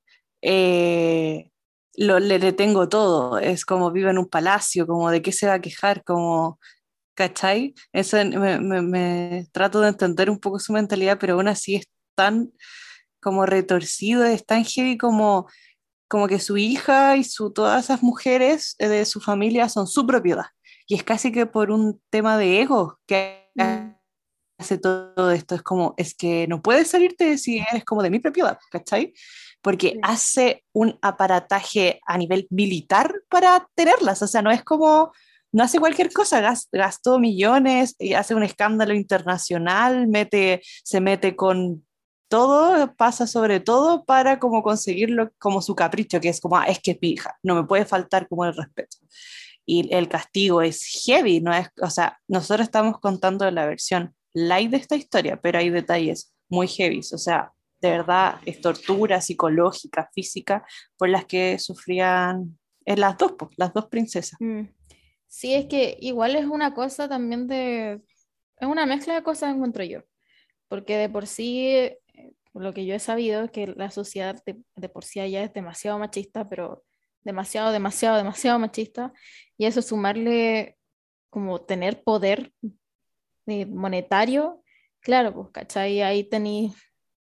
eh, le tengo todo, es como vive en un palacio, como de qué se va a quejar, como, ¿cachai? Eso me trato de entender un poco su mentalidad, pero aún así es tan como retorcido, es tan heavy como que su hija y todas esas mujeres de su familia son su propiedad. Y es casi que por un tema de ego que Mm, hace todo esto. Es como, es que no puedes salirte si eres como de mi propiedad, ¿cachai? Porque sí. hace un aparataje a nivel militar para tenerlas. O sea, no es como, no hace cualquier cosa, gastó millones y hace un escándalo internacional, se mete con todo, pasa sobre todo para como conseguirlo como su capricho, que es como, es que es mi hija, no me puede faltar como el respeto. Y el castigo es heavy, no es, o sea, nosotros estamos contando la versión light de esta historia, pero hay detalles muy heavy, o sea, de verdad es tortura psicológica, física, por las que sufrían las dos, pues, las dos princesas. Mm. Sí, es que igual es una cosa también es una mezcla de cosas, encuentro yo, porque de por sí, por lo que yo he sabido, es que la sociedad de por sí ya es demasiado machista, pero demasiado, demasiado, demasiado machista, y eso sumarle como tener poder monetario, claro, pues, ¿cachai? Ahí tenéis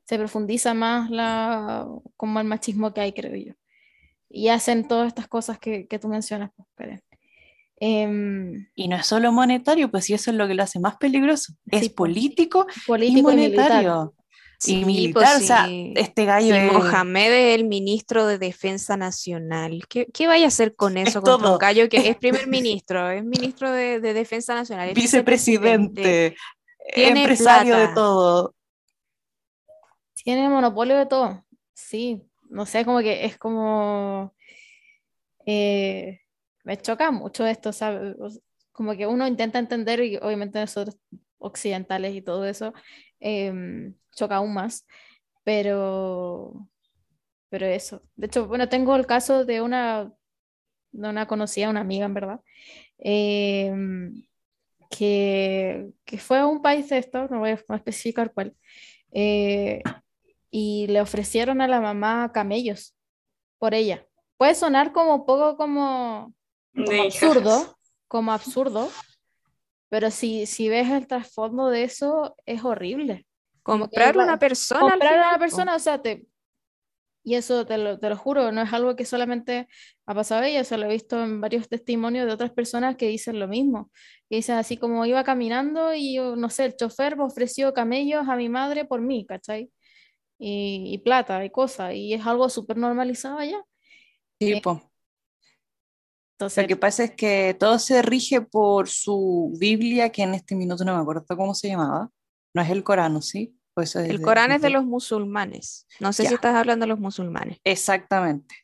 se profundiza más como el machismo que hay, creo yo. Y hacen todas estas cosas que tú mencionas, pues, Karen. Y no es solo monetario, pues sí, eso es lo que lo hace más peligroso. Sí, Es pues, político y político y militar. monetario. Y Sí, pues militar, o sea, sí. este gallo Si Mohamed es el ministro de Defensa Nacional, ¿qué vaya a hacer con es eso contra un todo. gallo que es primer ministro, es ministro de Defensa Nacional, es vicepresidente, Vicepresidente, tiene empresario de plata? todo. Tiene monopolio de todo. Sí, no sé, como que es como... eh, me choca mucho esto, ¿sabes? Como que uno intenta entender y obviamente nosotros occidentales y todo eso choca aún más, pero, pero eso. De hecho, bueno, tengo el caso de una conocida, una amiga en verdad, em, que fue a un país de estos, no voy a especificar cuál, eh, y le ofrecieron a la mamá camellos por ella. Puede sonar como un poco como De hijas. absurdo, pero si ves el trasfondo de eso, es horrible. Como que Comprar una persona al comprar a final, una po. persona, o sea, y eso te lo juro, no es algo que solamente ha pasado a ella, se lo he visto en varios testimonios de otras personas que dicen lo mismo, que dicen así como iba caminando y yo, no sé, el chofer me ofreció camellos a mi madre por mí, ¿cachai? Y plata y cosas, y es algo súper normalizado allá. Sí, Eh, po. Lo entonces, que pasa es que todo se rige por su Biblia, que en este minuto no me acuerdo cómo se llamaba. No es el Corán, ¿sí? Pues eso es El Corán es de de- los musulmanes. No sé si Ya, estás hablando de los musulmanes. exactamente.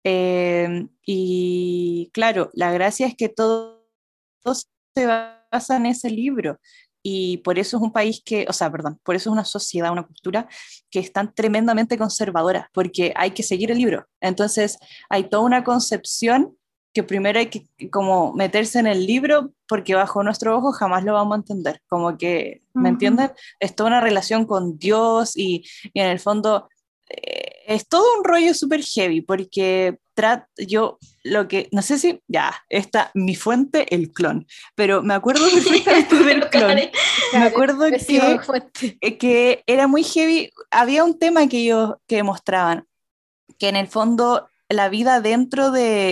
Y claro, la gracia es que todo se basa en ese libro. Y por eso es un país que, o sea, perdón, por eso es una sociedad, una cultura que es tan tremendamente conservadora, porque hay que seguir el libro. Entonces, hay toda una concepción que primero hay que como meterse en el libro, porque bajo nuestro ojo jamás lo vamos a entender. Como que, ¿me Ujú. entienden? Es toda una relación con Dios y en el fondo es todo un rollo súper heavy, porque yo lo que, no sé si, ya, está mi fuente, el clon, pero me acuerdo perfectamente del clon. Karen. Me Karen, acuerdo pésima fuente. que era muy heavy, había un tema que ellos que mostraban, que en el fondo la vida dentro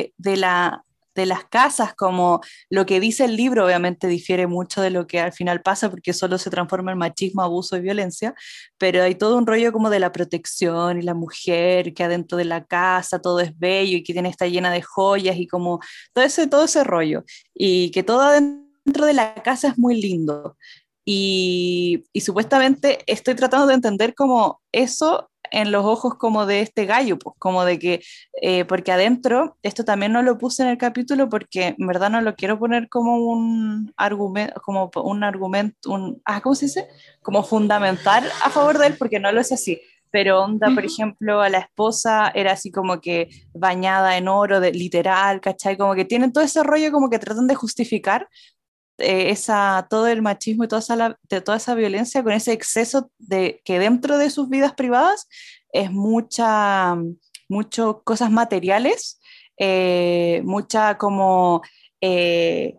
de las casas, como lo que dice el libro, obviamente difiere mucho de lo que al final pasa, porque solo se transforma en machismo, abuso y violencia, pero hay todo un rollo como de la protección y la mujer, que adentro de la casa todo es bello y que tiene está llena de joyas y como todo ese rollo, y que todo adentro de la casa es muy lindo. Y supuestamente estoy tratando de entender como eso en los ojos como de este gallo, pues como de que, porque adentro, esto también no lo puse en el capítulo porque en verdad no lo quiero poner como un argumento, ¿cómo se dice? Como fundamental a favor de él, porque no lo es así. Pero onda, por Ujú. ejemplo, a la esposa era así como que bañada en oro, literal, ¿cachai? Como que tienen todo ese rollo como que tratan de justificar todo el machismo y toda esa violencia con ese exceso de que dentro de sus vidas privadas es mucho cosas materiales, mucha como, eh,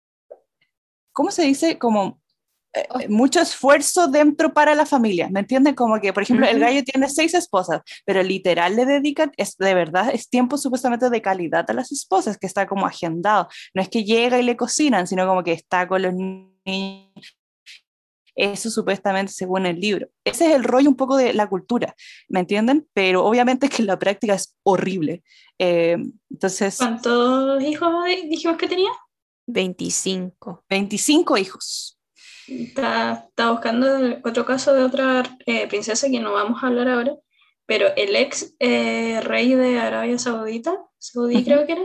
¿cómo se dice? Como mucho esfuerzo dentro para la familia, ¿me entienden? Como que, por ejemplo, el Ujú. gallo tiene 6 esposas, pero literal le dedican, es de verdad, es tiempo supuestamente de calidad a las esposas, que está como agendado. No es que llega y le cocinan, sino como que está con los niños. Eso supuestamente según el libro. Ese es el rollo un poco de la cultura, ¿me entienden? Pero obviamente es que en la práctica es horrible. Eh, entonces, ¿Cuántos hijos dijimos que tenía? 25. 25 hijos. Está buscando otro caso de otra princesa que no vamos a hablar ahora, pero el ex rey de Arabia Saudita, Saudí Ujú. creo que era,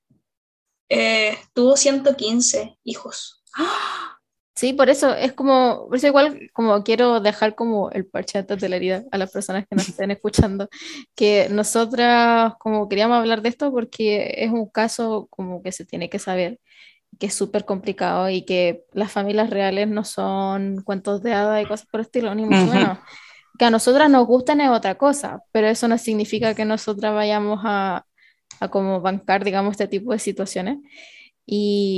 tuvo 115 hijos. ¡Ah! Sí, por eso igual como quiero dejar como el parche antes de la herida a las personas que nos estén escuchando, que nosotras como queríamos hablar de esto porque es un caso como que se tiene que saber, que es súper complicado y que las familias reales no son cuentos de hadas y cosas por el estilo, ni mucho Ujú. menos. Que a nosotras nos gustan es otra cosa, pero eso no significa que nosotras vayamos a como bancar, digamos, este tipo de situaciones.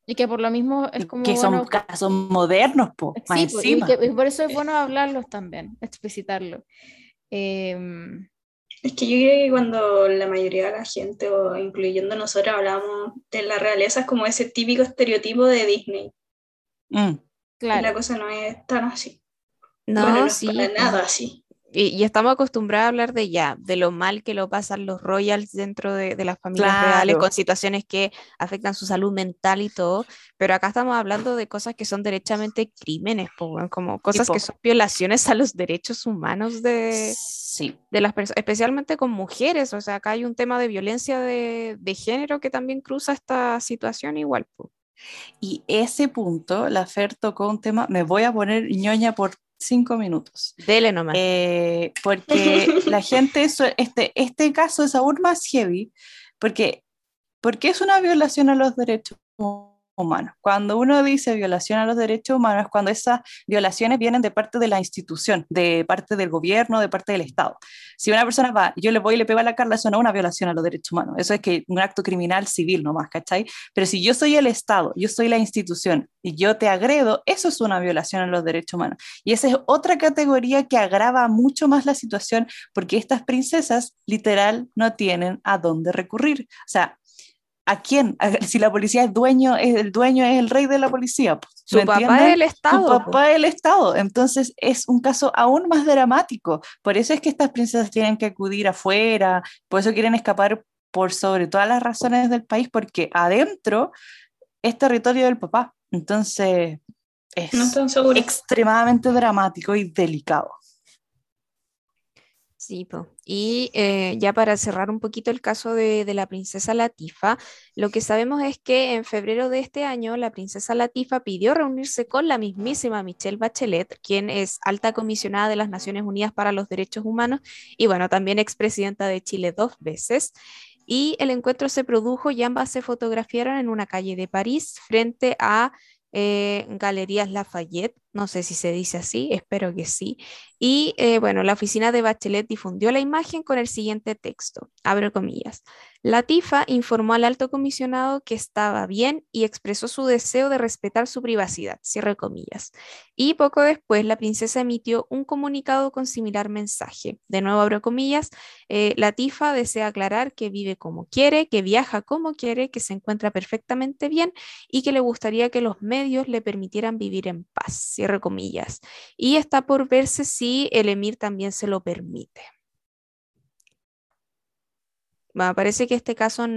Y que por lo mismo es como que son bueno, casos modernos, po, más sí, pues, y, encima. y por eso es bueno hablarlos también, explicitarlo. Em, Es que yo creo que cuando la mayoría de la gente, o incluyendo nosotros, hablamos de la realeza, es como ese típico estereotipo de Disney. Mm. Y la claro, cosa no es tan así. Bueno, No, no es para sí, po. nada así. Y estamos acostumbrados a hablar de lo mal que lo pasan los royals dentro de las familias reales, Claro, con situaciones que afectan su salud mental y todo, pero acá estamos hablando de cosas que son derechamente crímenes, po, weón, como cosas que tipo, son violaciones a los derechos humanos sí. de las personas, especialmente con mujeres, o sea, acá hay un tema de violencia de género que también cruza esta situación igual, po. Y ese punto, la Fer tocó un tema, me voy a poner ñoña por 5 minutos. Dele nomás. Porque la gente, este caso es aún más heavy, porque, porque es una violación a los derechos humanos. Cuando uno dice violación a los derechos humanos, es cuando esas violaciones vienen de parte de la institución, de parte del gobierno, de parte del Estado. Si una persona va, yo le voy y le pego a la Carla, eso no es una violación a los derechos humanos, eso es que un acto criminal civil nomás, ¿cachai? Pero si yo soy el Estado, yo soy la institución y yo te agredo, eso es una violación a los derechos humanos. Y esa es otra categoría que agrava mucho más la situación porque estas princesas literal no tienen a dónde recurrir. O sea, ¿a quién? Si la policía es dueño, el dueño es el rey de la policía, pues, ¿me Su papá es entienden? el Su Estado, po. papá es el Estado. Entonces es un caso aún más dramático. Por eso es que estas princesas tienen que acudir afuera, por eso quieren escapar por sobre todas las razones del país, porque adentro es territorio del papá. Entonces No es estoy seguro. extremadamente dramático y delicado. Sí, po. Y ya para cerrar un poquito el caso de la princesa Latifa, lo que sabemos es que en febrero de este año la princesa Latifa pidió reunirse con la mismísima Michelle Bachelet, quien es alta comisionada de las Naciones Unidas para los Derechos Humanos y bueno, también expresidenta de Chile 2 veces. Y el encuentro se produjo y ambas se fotografiaron en una calle de París frente a Galerías Lafayette, no sé si se dice así, espero que sí. Y bueno, la oficina de Bachelet difundió la imagen con el siguiente texto, abro comillas. Latifa informó al alto comisionado que estaba bien y expresó su deseo de respetar su privacidad, cierro comillas. Y poco después la princesa emitió un comunicado con similar mensaje. De nuevo abro comillas, Latifa desea aclarar que vive como quiere, que viaja como quiere, que se encuentra perfectamente bien y que le gustaría que los medios le permitieran vivir en paz, cierre comillas. Y está por verse si el emir también se lo permite. Bueno, parece que este caso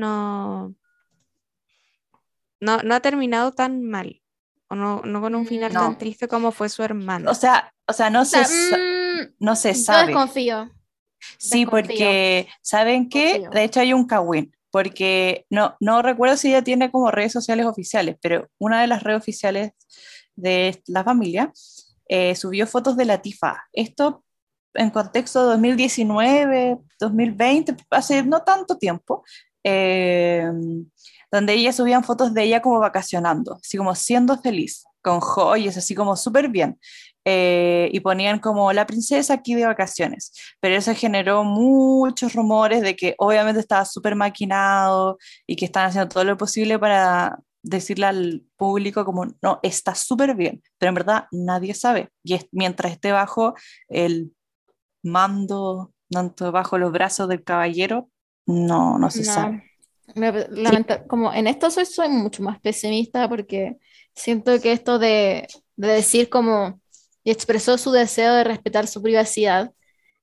no ha terminado tan mal, o no con un final tan No, triste como fue su o hermana. sea, o sea, o sea, no se yo sabe. desconfío, Sí, desconfío, porque, ¿saben qué? desconfío. De hecho hay un cagüín, porque no recuerdo si ella tiene como redes sociales oficiales, pero una de las redes oficiales de la familia subió fotos de la Tifa. Esto en contexto 2019, 2020, hace no tanto tiempo, eh, donde ella subían fotos de ella como vacacionando, así como siendo feliz, con joyas, así como súper bien. Y ponían como la princesa aquí de vacaciones, pero eso generó muchos rumores de que obviamente estaba súper maquinado y que estaban haciendo todo lo posible para decirle al público como, no, está súper bien, pero en verdad nadie sabe. Y mientras esté bajo el mando, tanto bajo los brazos del caballero, no se No, sabe. como en esto soy mucho más pesimista porque siento que esto de decir como y expresó su deseo de respetar su privacidad,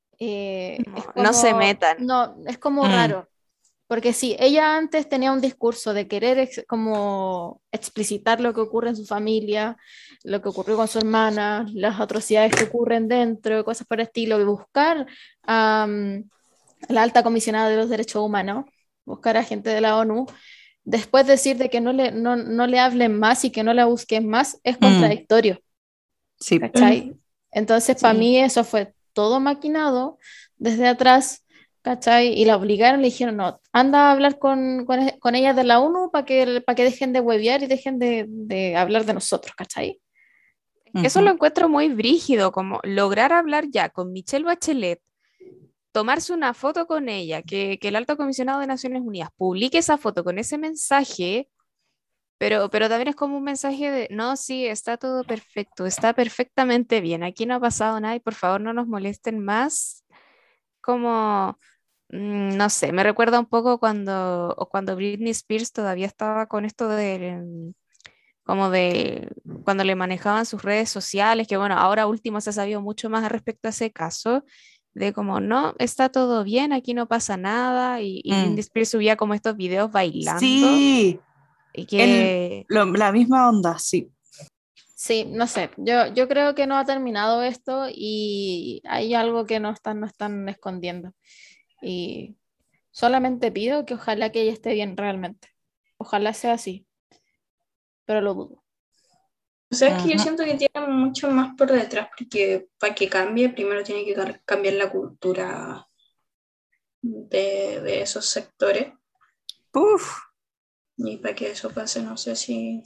es No se como, metan. no, es como Mm, raro. Porque sí, ella antes tenía un discurso de querer como explicitar lo que ocurre en su familia, lo que ocurrió con su hermana, las atrocidades que ocurren dentro, cosas por el estilo, y buscar a la alta comisionada de los derechos humanos, buscar a gente de la ONU, después decir de que no le hablen más y que no la busquen más, es mm, contradictorio, sí, Mm. ¿cachai? Entonces, para sí. mí eso fue todo maquinado desde atrás, ¿cachai? Y la obligaron, le dijeron, no, anda a hablar con ellas de la ONU para que dejen de huevear y dejen de hablar de nosotros, ¿cachai? Eso lo Ujú. encuentro muy brígido, como lograr hablar ya con Michelle Bachelet, tomarse una foto con ella, que el alto comisionado de Naciones Unidas publique esa foto con ese mensaje pero también es como un mensaje de, no, sí, está todo perfecto, está perfectamente bien, aquí no ha pasado nada y por favor no nos molesten más, como, no sé, me recuerda un poco cuando Britney Spears todavía estaba con esto de, como de, cuando le manejaban sus redes sociales, que bueno, ahora último se ha sabido mucho más al respecto a ese caso, de como, no, está todo bien, aquí no pasa nada, y Britney Mm. Spears subía como estos videos bailando, Sí, y que la misma onda, sí. Sí, no sé, yo creo que no ha terminado esto y hay algo que no están escondiendo. Y solamente pido que ojalá que ella esté bien realmente. Ojalá sea así, pero lo dudo. O sea, es que yo Ujú. siento que tiene mucho más por detrás, porque para que cambie, primero tiene que cambiar la cultura de esos sectores. Uf. Y para que eso pase, no sé si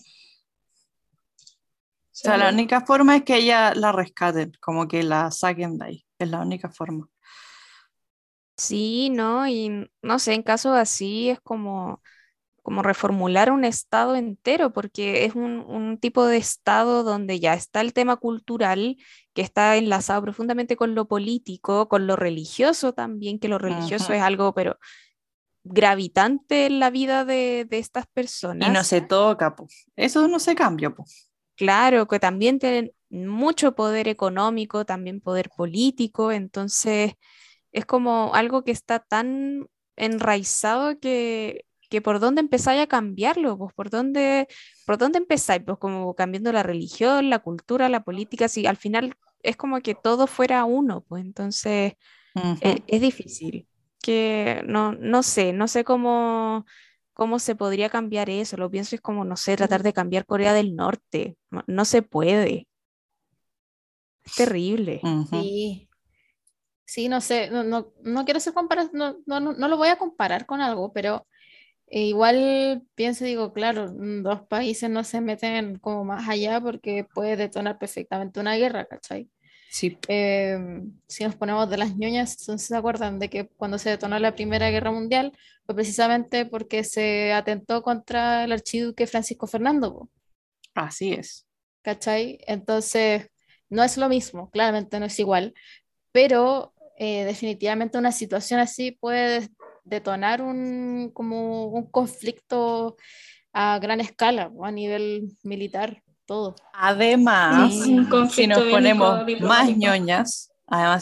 O sea, la se... única forma es que ella la rescaten, como que la saquen de ahí. Es la única forma. sí, ¿no? Y no sé, en casos así es como reformular un estado entero, porque es un tipo de estado donde ya está el tema cultural, que está enlazado profundamente con lo político, con lo religioso también, que lo religioso Ujú. es algo, pero gravitante en la vida de estas Y no personas. se toca, pues. Eso no se cambia, pues. Claro, que también tienen mucho poder económico, también poder político, entonces es como algo que está tan enraizado que por dónde empezáis a cambiarlo, pues por dónde empezáis, pues como cambiando la religión, la cultura, la política, si al final es como que todo fuera uno, pues entonces Ujú. es difícil, que no sé cómo se podría cambiar eso, lo pienso es como, no sé, tratar de cambiar Corea del Norte, no se puede, es terrible. Ujú. Sí, sí, no sé, no quiero hacer comparación, no lo voy a comparar con algo, pero igual pienso, digo, claro, dos países no se meten como más allá porque puede detonar perfectamente una guerra, ¿cachai? Sí. Si nos ponemos de las ñoñas, entonces se acuerdan de que cuando se detonó la Primera Guerra Mundial fue precisamente porque se atentó contra el archiduque Francisco Fernando, po, Así es. ¿cachai? Entonces, no es lo mismo, claramente no es igual, pero definitivamente una situación así puede detonar como un conflicto a gran escala, o a nivel militar, todo. Además, Un Sí. si conflicto nos bélico ponemos más diplomático. ñoñas,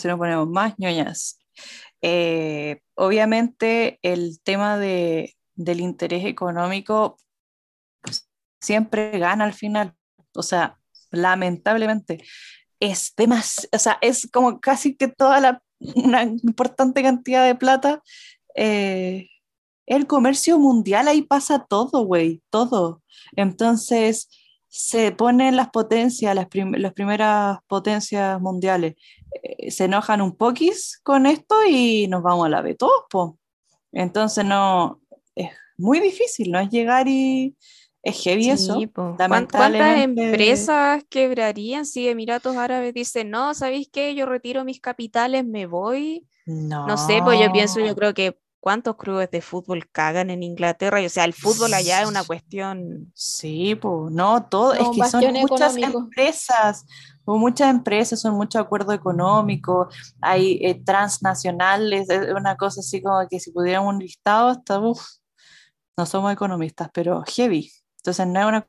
obviamente el tema del interés económico siempre gana al final. O sea, lamentablemente, o sea, es como casi que una importante cantidad de plata. eh, el comercio mundial, ahí pasa todo, güey, todo. Entonces, se ponen las potencias, las primeras potencias mundiales, se enojan un poquis con esto y nos vamos a la de todos, po. Entonces, no, es muy difícil, ¿no? Es llegar y es heavy Sí, eso. pues. ¿Cuántas Lamentablemente, empresas quebrarían si Emiratos Árabes dice, no, ¿sabéis qué? Yo retiro mis capitales, me voy. No sé, pues yo no. creo que cuántos clubes de fútbol cagan en Inglaterra. Y, o sea, el fútbol allá es una cuestión. Sí, pues, no, todo, es No, un que son bastión económico. muchas empresas, son muchos acuerdos económicos, hay transnacionales, es una cosa así como que si pudiéramos un listado, hasta, uf, no somos economistas, pero heavy. Entonces no es una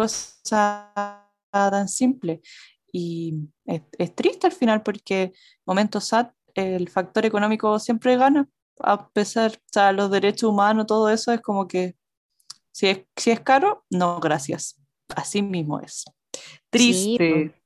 cosa tan simple. Y es triste al final porque momentos sad, el factor económico siempre gana, a pesar, o sea, los derechos humanos, todo eso es como que si es caro, no, gracias. Así mismo es. Sí, pues. Triste.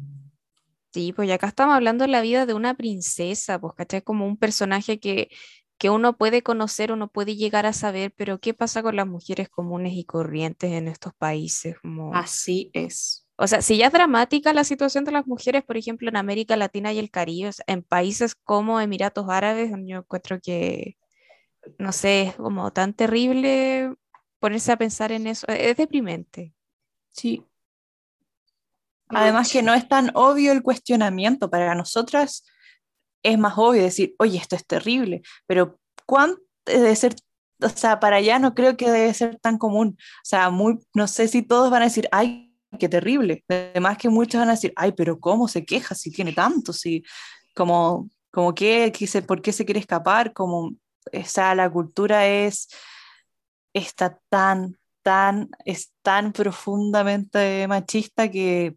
Sí, pues y acá estamos hablando de la vida de una princesa, pues, ¿cachai? Como un personaje que uno puede conocer, uno puede llegar a saber, pero ¿qué pasa con las mujeres comunes y corrientes en estos países? Como, Así es. o sea, si ya es dramática la situación de las mujeres, por ejemplo, en América Latina y el Caribe, o sea, en países como Emiratos Árabes, yo encuentro que, no sé, es como tan terrible ponerse a pensar en eso, es deprimente. Sí. Además Much. que no es tan obvio el cuestionamiento. Para nosotras es más obvio decir, oye, esto es terrible, pero ¿cuánto debe ser o sea, para allá no creo que debe ser tan común. O sea, no sé si todos van a decir, ay, qué terrible. Además que muchos van a decir, ay, pero ¿cómo se queja si tiene tanto? Si, como ¿por qué se quiere escapar? Como, o sea, la cultura está es tan profundamente machista que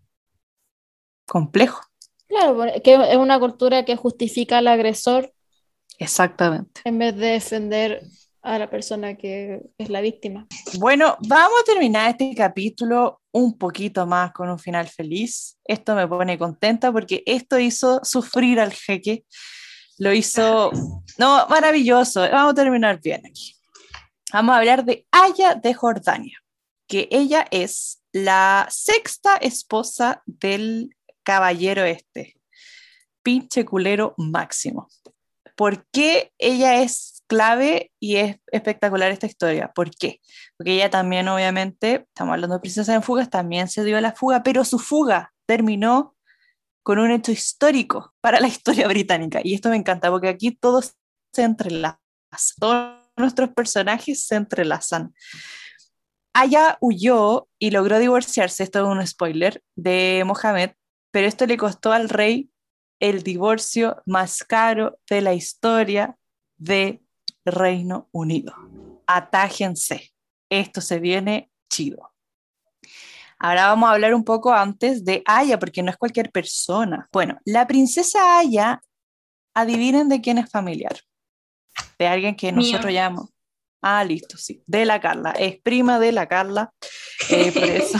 complejo. Claro, que es una cultura que justifica al agresor Exactamente. en vez de defender a la persona que es la víctima. Bueno, vamos a terminar este capítulo un poquito más con un final feliz. Esto me pone contenta porque esto hizo sufrir al jeque. Lo hizo, no, maravilloso. Vamos a terminar bien aquí. Vamos a hablar de Aya de Jordania, que ella es la sexta esposa del caballero este, pinche culero máximo. ¿Por qué ella es clave y es espectacular esta historia? ¿Por qué? Porque ella también, obviamente, estamos hablando de princesas en fugas, también se dio a la fuga, pero su fuga terminó con un hecho histórico para la historia británica. Y esto me encanta porque aquí todo se entrelaza, todos nuestros personajes se entrelazan. Aya huyó y logró divorciarse, esto es un spoiler, de Mohamed, pero esto le costó al rey el divorcio más caro de la historia de Reino Unido. Atájense, esto se viene chido. Ahora vamos a hablar un poco antes de Aya, porque no es cualquier persona. Bueno, la princesa Aya, adivinen de quién es familiar. De alguien que nosotros Mío. llamamos. Ah, listo, sí. De la Carla. Es prima de la Carla. Por eso.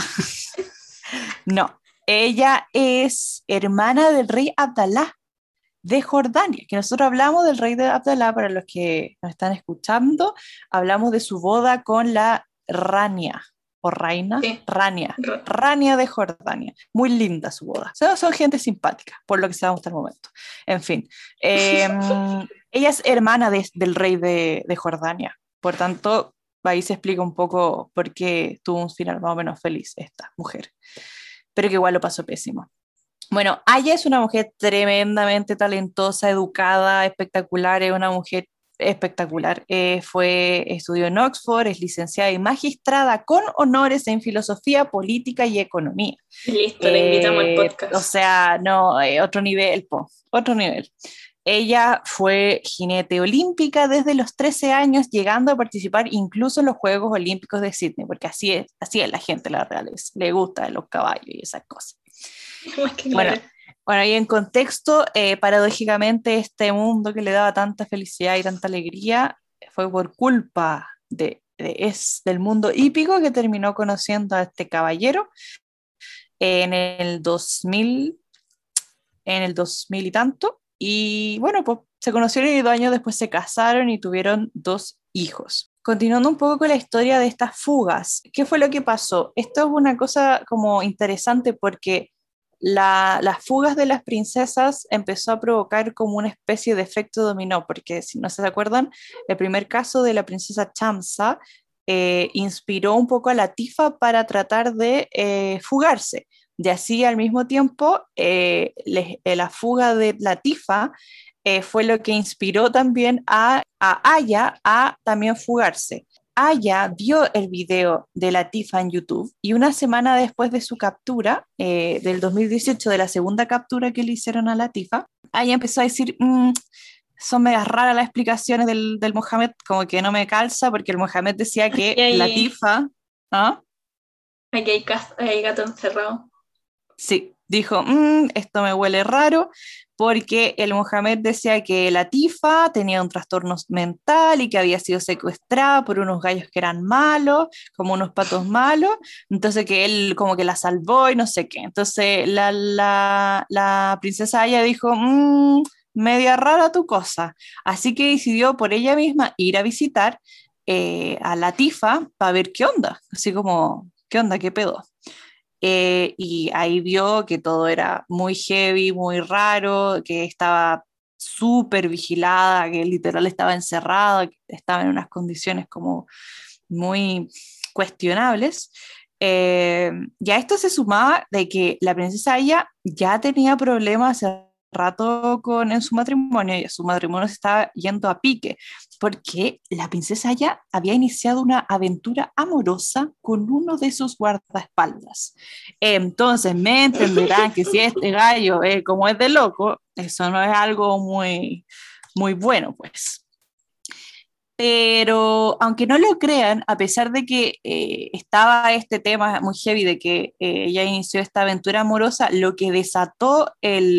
No. Ella es hermana del rey Abdalá de Jordania, que nosotros hablamos del rey de Abdalá, para los que nos están escuchando, hablamos de su boda con la Rania, o Reina, Sí. Rania de Jordania. Muy linda su boda. Son gente simpática, por lo que sabemos hasta el momento. En fin, ella es hermana del rey de Jordania, por tanto, ahí se explica un poco por qué tuvo un final más o menos feliz esta mujer, pero que igual lo pasó pésimo. Bueno, Aya es una mujer tremendamente talentosa, educada, espectacular, es una mujer espectacular. Estudió en Oxford, es licenciada y magistrada con honores en filosofía, política y economía. Listo, le invitamos al podcast. O sea, no, otro nivel, otro nivel. Ella fue jinete olímpica desde los 13 años, llegando a participar incluso en los Juegos Olímpicos de Sydney, porque así es la gente, la realeza, le gusta los caballos y esas cosas. Bueno, y en contexto, paradójicamente, este mundo que le daba tanta felicidad y tanta alegría fue por culpa del mundo hípico que terminó conociendo a este caballero en el 2000 y tanto. Y bueno, pues se conocieron y 2 años después se casaron y tuvieron 2 hijos. Continuando un poco con la historia de estas fugas, ¿qué fue lo que pasó? Esto es una cosa como interesante porque las fugas de las princesas empezó a provocar como una especie de efecto dominó, porque si no se acuerdan, el primer caso de la princesa Chamsa inspiró un poco a Latifa para tratar de fugarse. Y así al mismo tiempo, la fuga de Latifa fue lo que inspiró también a Aya a también fugarse. Aya vio el video de Latifa en YouTube y una semana después de su captura, del 2018, de la segunda captura que le hicieron a Latifa, Aya empezó a decir, son medias raras las explicaciones del Mohamed, como que no me calza, porque el Mohamed decía que Latifa... ¿Ah? Aquí hay gato encerrado. Sí, dijo, esto me huele raro, porque el Mohamed decía que Latifa tenía un trastorno mental y que había sido secuestrada por unos gallos que eran malos, como unos patos malos, entonces que él como que la salvó y no sé qué. Entonces la princesa Aya dijo, media rara tu cosa, así que decidió por ella misma ir a visitar a Latifa para ver qué onda, así como, ¿qué onda? ¿Qué pedo? Y ahí vio que todo era muy heavy, muy raro, que estaba súper vigilada, que literal estaba encerrada, que estaba en unas condiciones como muy cuestionables. Y a esto se sumaba de que la princesa ella ya tenía problemas hace rato en su matrimonio, y su matrimonio se estaba yendo a pique, porque la princesa ya había iniciado una aventura amorosa con uno de sus guardaespaldas. Entonces me entenderán que si este gallo, como es de loco, eso no es algo muy bueno, pues. Pero aunque no lo crean, a pesar de que estaba este tema muy heavy de que ella inició esta aventura amorosa, lo que desató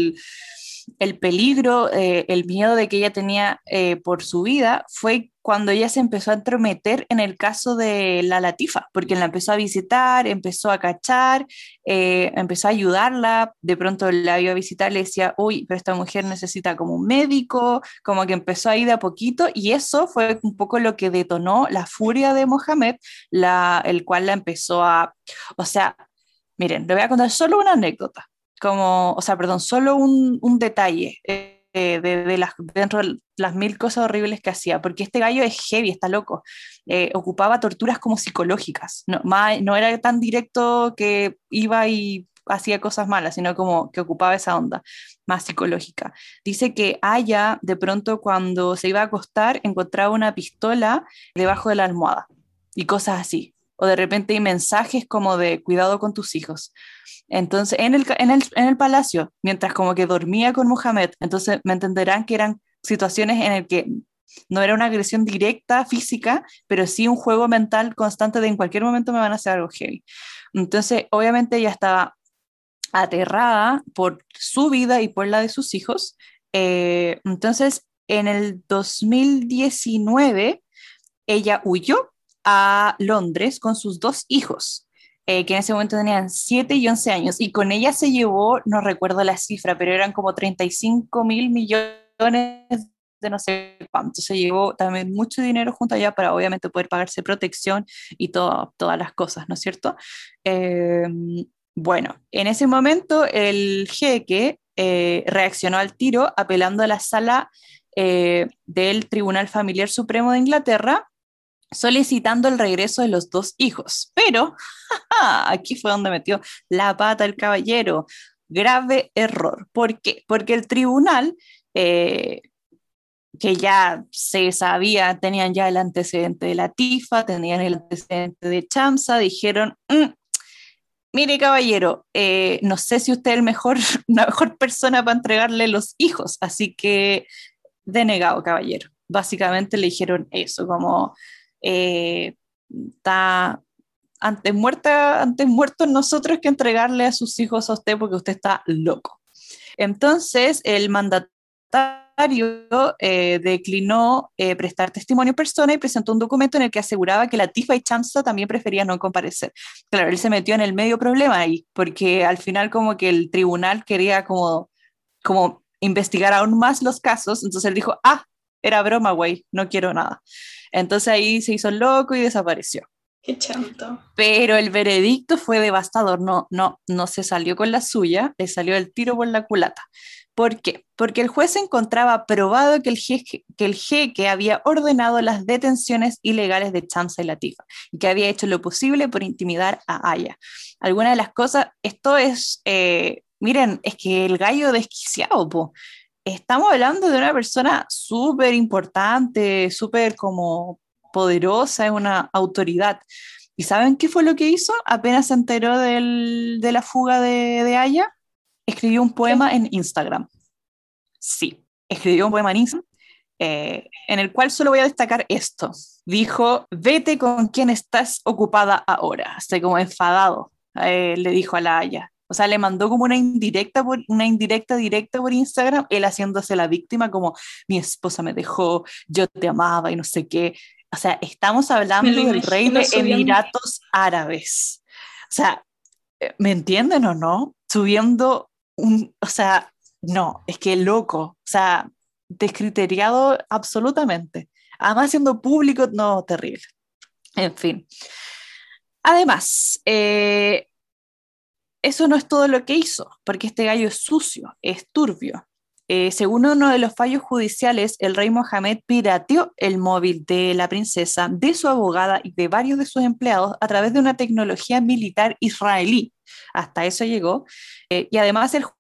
el peligro, el miedo de que ella tenía por su vida fue cuando ella se empezó a entrometer en el caso de la Latifa, porque la empezó a visitar, empezó a cachar, empezó a ayudarla, de pronto la iba a visitar, le decía, uy, pero esta mujer necesita como un médico, como que empezó a ir de a poquito, y eso fue un poco lo que detonó la furia de Mohamed, el cual la empezó a, o sea, miren, le voy a contar solo una anécdota, perdón, solo un detalle dentro de las mil cosas horribles que hacía, porque este gallo es heavy, está loco, ocupaba torturas como psicológicas, no era tan directo que iba y hacía cosas malas, sino como que ocupaba esa onda más psicológica. Dice que Aya, de pronto cuando se iba a acostar, encontraba una pistola debajo de la almohada y cosas así. O de repente hay mensajes como de cuidado con tus hijos. Entonces, en el palacio, mientras como que dormía con Mohamed, entonces me entenderán que eran situaciones en las que no era una agresión directa, física, pero sí un juego mental constante de en cualquier momento me van a hacer algo heavy. Entonces, obviamente ella estaba aterrada por su vida y por la de sus hijos. Entonces, en el 2019, ella huyó a Londres con sus dos hijos, que en ese momento tenían 7 y 11 años, y con ella se llevó, no recuerdo la cifra, pero eran como 35.000 millones de no sé cuánto. Se llevó también mucho dinero junto allá para obviamente poder pagarse protección y todas las cosas, ¿no es cierto? Eh, bueno, en ese momento el jeque reaccionó al tiro apelando a la sala del Tribunal Familiar Supremo de Inglaterra, solicitando el regreso de los dos hijos. Pero aquí fue donde metió la pata el caballero. Grave error. ¿Por qué? Porque el tribunal, que ya se sabía, tenían ya el antecedente de Latifa, tenían el antecedente de Chamsa, dijeron, mire caballero, no sé si usted es la mejor persona para entregarle los hijos, así que denegado, caballero. Básicamente le dijeron eso, como está antes muertos nosotros que entregarle a sus hijos a usted porque usted está loco. Entonces el mandatario declinó prestar testimonio en persona y presentó un documento en el que aseguraba que Latifa y Chamsa también preferían no comparecer. Claro, él se metió en el medio problema ahí, porque al final como que el tribunal quería como investigar aún más los casos, entonces él dijo, era broma, güey, no quiero nada. Entonces ahí se hizo loco y desapareció. Qué chanto. Pero el veredicto fue devastador, no se salió con la suya, le salió el tiro por la culata. ¿Por qué? Porque el juez encontraba probado que el jeque había ordenado las detenciones ilegales de Chamsa y Latifa y que había hecho lo posible por intimidar a Aya. Algunas de las cosas, esto es, miren, es que el gallo desquiciado, po. Estamos hablando de una persona súper importante, súper como poderosa, es una autoridad. ¿Y saben qué fue lo que hizo? Apenas se enteró de la fuga de Aya, escribió un poema en Instagram. Sí, escribió un poema en Instagram, en el cual solo voy a destacar esto. Dijo, vete con quien estás ocupada ahora. Estoy como enfadado, le dijo a la Aya. O sea, le mandó como una indirecta directa por Instagram, él haciéndose la víctima como mi esposa me dejó, yo te amaba y no sé qué. O sea, estamos hablando del rey de Emiratos Árabes. O sea, ¿me entienden o no? Subiendo o sea, no, es que loco, o sea, descriteriado absolutamente. Además, siendo público, no, terrible. En fin. Además, eso no es todo lo que hizo, porque este gallo es sucio, es turbio. Según uno de los fallos judiciales, el rey Mohamed pirateó el móvil de la princesa, de su abogada y de varios de sus empleados a través de una tecnología militar israelí. Hasta eso llegó. Y además el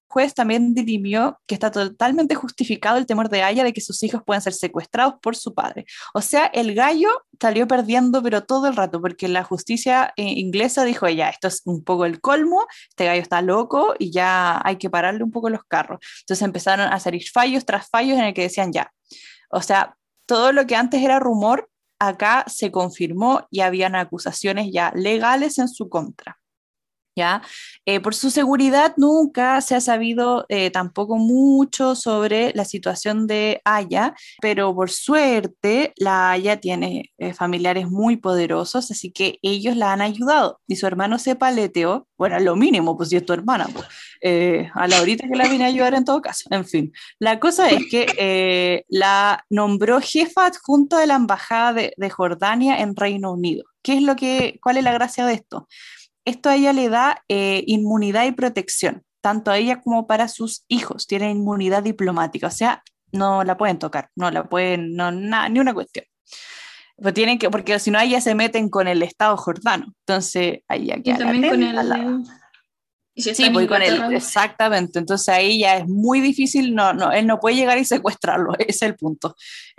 juez también dirimió que está totalmente justificado el temor de Aya de que sus hijos puedan ser secuestrados por su padre. O sea, el gallo salió perdiendo, pero todo el rato, porque la justicia inglesa dijo, ya, esto es un poco el colmo, este gallo está loco y ya hay que pararle un poco los carros. Entonces empezaron a salir fallos tras fallos en el que decían, ya, o sea, todo lo que antes era rumor, acá se confirmó y habían acusaciones ya legales en su contra. ¿Ya? Por su seguridad nunca se ha sabido tampoco mucho sobre la situación de Aya, pero por suerte la Aya tiene familiares muy poderosos, así que ellos la han ayudado y su hermano se paleteó, bueno, lo mínimo, pues si es tu hermana, pues, a la horita que la vine a ayudar en todo caso, en fin. La cosa es que la nombró jefa adjunta de la embajada de Jordania en Reino Unido. ¿Cuál es la gracia de esto? Esto a ella le da inmunidad y protección, tanto a ella como para sus hijos. Tiene inmunidad diplomática, o sea, no la pueden tocar, no la pueden, no, ni una cuestión. Pues tienen que, porque si no, ellas se meten con el Estado jordano. Entonces, ahí ya Y queda también con latente. Y si está Sí, en pues con él, Inglaterra, exactamente. Entonces ahí ya es muy difícil, él no puede llegar y secuestrarlo, ese es el punto.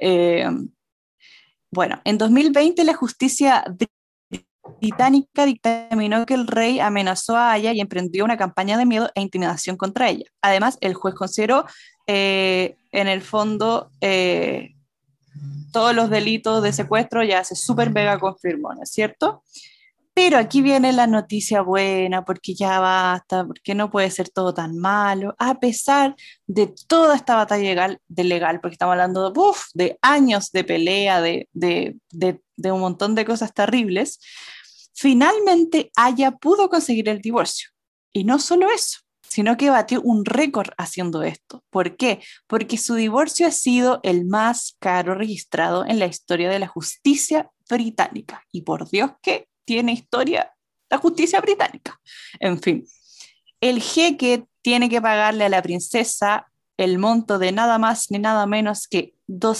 Bueno, en 2020 la justicia británica dictaminó que el rey amenazó a Aya y emprendió una campaña de miedo e intimidación contra ella. Además, el juez consideró, en el fondo, todos los delitos de secuestro ya se súper mega confirmó, ¿no es cierto? Pero aquí viene la noticia buena, porque ya basta, porque no puede ser todo tan malo, a pesar de toda esta batalla legal, porque estamos hablando de años de pelea, de un montón de cosas terribles. Finalmente, Aya pudo conseguir el divorcio. Y no solo eso, sino que batió un récord haciendo esto. ¿Por qué? Porque su divorcio ha sido el más caro registrado en la historia de la justicia británica. Y por Dios que tiene historia la justicia británica. En fin, el jeque tiene que pagarle a la princesa el monto de nada más ni nada menos que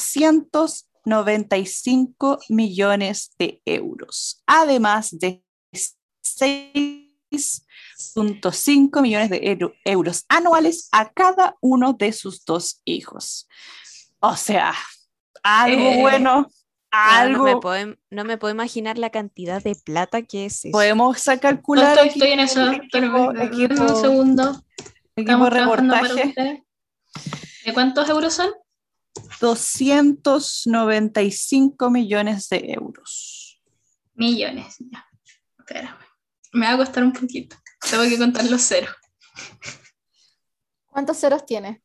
295 millones de euros, además de 6,5 millones de euros anuales a cada uno de sus dos hijos. O sea, algo bueno, algo. No me puedo imaginar la cantidad de plata que es eso. Podemos no calcular estoy en eso, pero equipo, un segundo. equipo de Estamos trabajando para reportaje. usted. ¿De cuántos euros son? 295 millones de euros. Millones, ya. Espérame. Me va a costar un poquito. Tengo que contar los ceros. ¿Cuántos ceros tiene?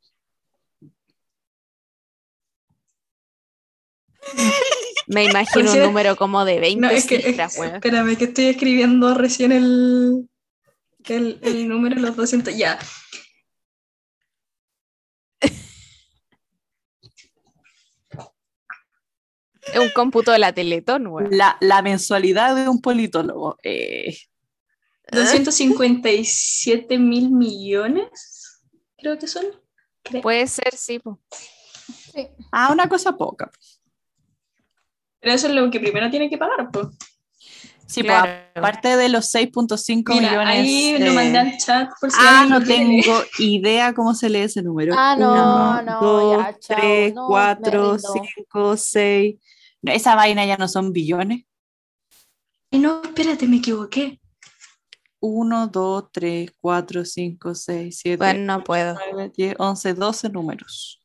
Me imagino un número como de 20 No, cifras, weón. espérame, que estoy escribiendo recién el número, los 200. Ya. Es un cómputo de la Teletón, weón. La mensualidad de un politólogo. 257 mil millones, creo que son. Puede ser, sí, po. Sí. Una cosa poca. Pero eso es lo que primero tiene que pagar, pues. Sí, Claro. pues aparte de los 6,5 Mira, millones. ahí lo mandé al chat por si alguien no lo quiere leer. tengo idea cómo se lee ese número. No, 1, no, 2, ya, chao, 3, no, me 4, rindo. 5, 6. No, esa vaina ya no son billones. No, espérate, me equivoqué. 1, 2, 3, 4, 5, 6, 7, Bueno, no puedo. 9, 10, 11, 12 números.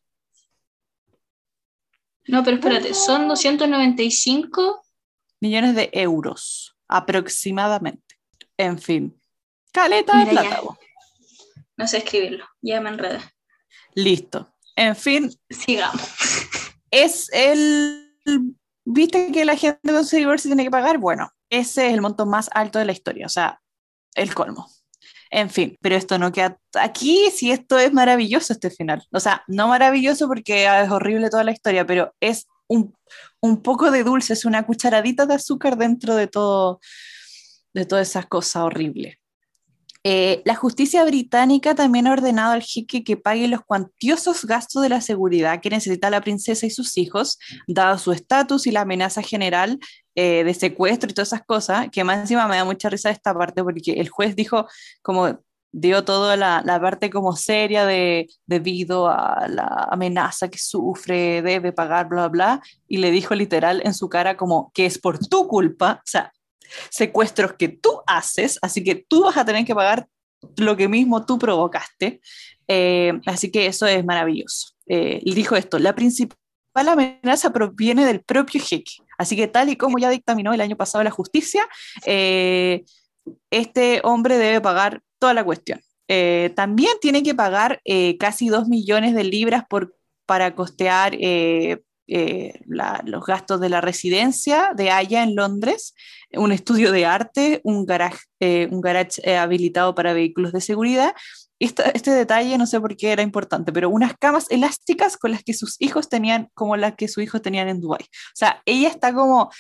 No, pero espérate, son 295. Millones de euros, aproximadamente. En fin, caleta de Mira, plata. ya. No sé escribirlo, ya me enredé. Listo. En fin, Sigamos. es ¿viste que la gente con su divorcio tiene que pagar? Bueno, ese es el monto más alto de la historia, o sea, el colmo. En fin, pero esto no queda aquí, si esto es maravilloso este final. O sea, no maravilloso porque es horrible toda la historia, pero es un poco de dulce, es una cucharadita de azúcar dentro de todas esas cosas horribles. La justicia británica también ha ordenado al jeque que pague los cuantiosos gastos de la seguridad que necesita la princesa y sus hijos, dado su estatus y la amenaza general de secuestro y todas esas cosas, que más encima me da mucha risa esta parte porque el juez dijo como dio toda la parte como seria de debido a la amenaza que sufre, debe pagar, bla, bla, y le dijo literal en su cara como que es por tu culpa, o sea, secuestros que tú haces, así que tú vas a tener que pagar lo que mismo tú provocaste. Así que eso es maravilloso. Y dijo esto, la principal amenaza proviene del propio jeque. Así que tal y como ya dictaminó el año pasado la justicia, este hombre debe pagar toda la cuestión. También tiene que pagar casi 2 millones de libras para costear los gastos de la residencia de Haya en Londres, un estudio de arte, un garage habilitado para vehículos de seguridad. Este detalle no sé por qué era importante, pero unas camas elásticas con las que sus hijos tenían, como las que sus hijos tenían en Dubái. O sea, ella está como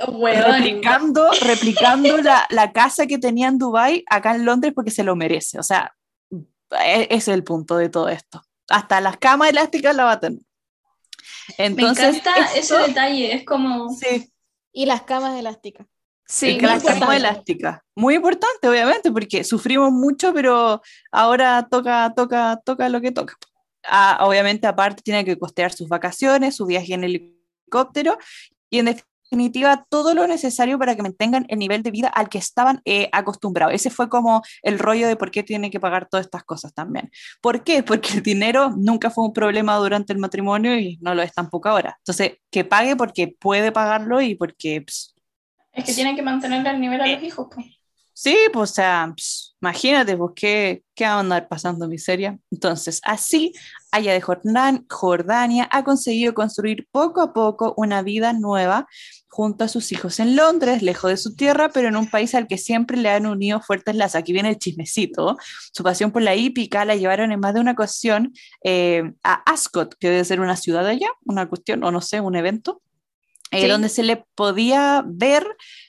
replicando la casa que tenía en Dubái acá en Londres porque se lo merece. O sea, ese es el punto de todo esto. Hasta las camas elásticas la va a tener. Entonces, me encanta ese detalle, es como... Sí. Y las camas elásticas. Sí, las camas elásticas. Muy importante, obviamente, porque sufrimos mucho, pero ahora toca lo que toca. Obviamente, aparte, tiene que costear sus vacaciones, su viaje en helicóptero y en definitiva todo lo necesario para que mantengan el nivel de vida al que estaban acostumbrados. Ese fue como el rollo de por qué tiene que pagar todas estas cosas también. ¿Por qué? Porque el dinero nunca fue un problema durante el matrimonio y no lo es tampoco ahora. Entonces, que pague porque puede pagarlo y porque... es que tienen que mantener al nivel a los hijos, pues. Sí, pues, o sea, imagínate, pues, ¿qué va a andar pasando miseria? Entonces, así, Aya de Jordania ha conseguido construir poco a poco una vida nueva junto a sus hijos en Londres, lejos de su tierra, pero en un país al que siempre le han unido fuertes lazos. Aquí viene el chismecito. Su pasión por la hípica la llevaron en más de una ocasión a Ascot, que debe ser una ciudad allá, una cuestión, o no sé, un evento, Sí. donde se le podía ver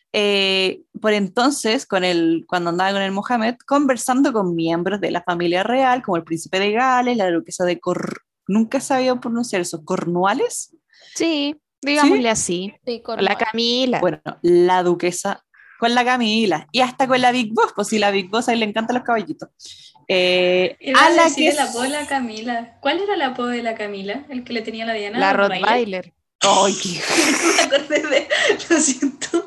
por entonces, cuando andaba con el Mohamed, conversando con miembros de la familia real, como el príncipe de Gales, la duquesa de nunca sabía pronunciar eso, Cornualles. Sí, ¿Sí? digámosle así. Sí, La Camila. Bueno, la duquesa con la Camila y hasta con la Big Boss, pues si la Big Boss a él le encantan los caballitos. Iba a decir el apodo de la Camila. ¿Cuál era el apodo de la Camila? El que le tenía la Diana. La Rottweiler. Ay, qué... Me acordé de... Lo siento.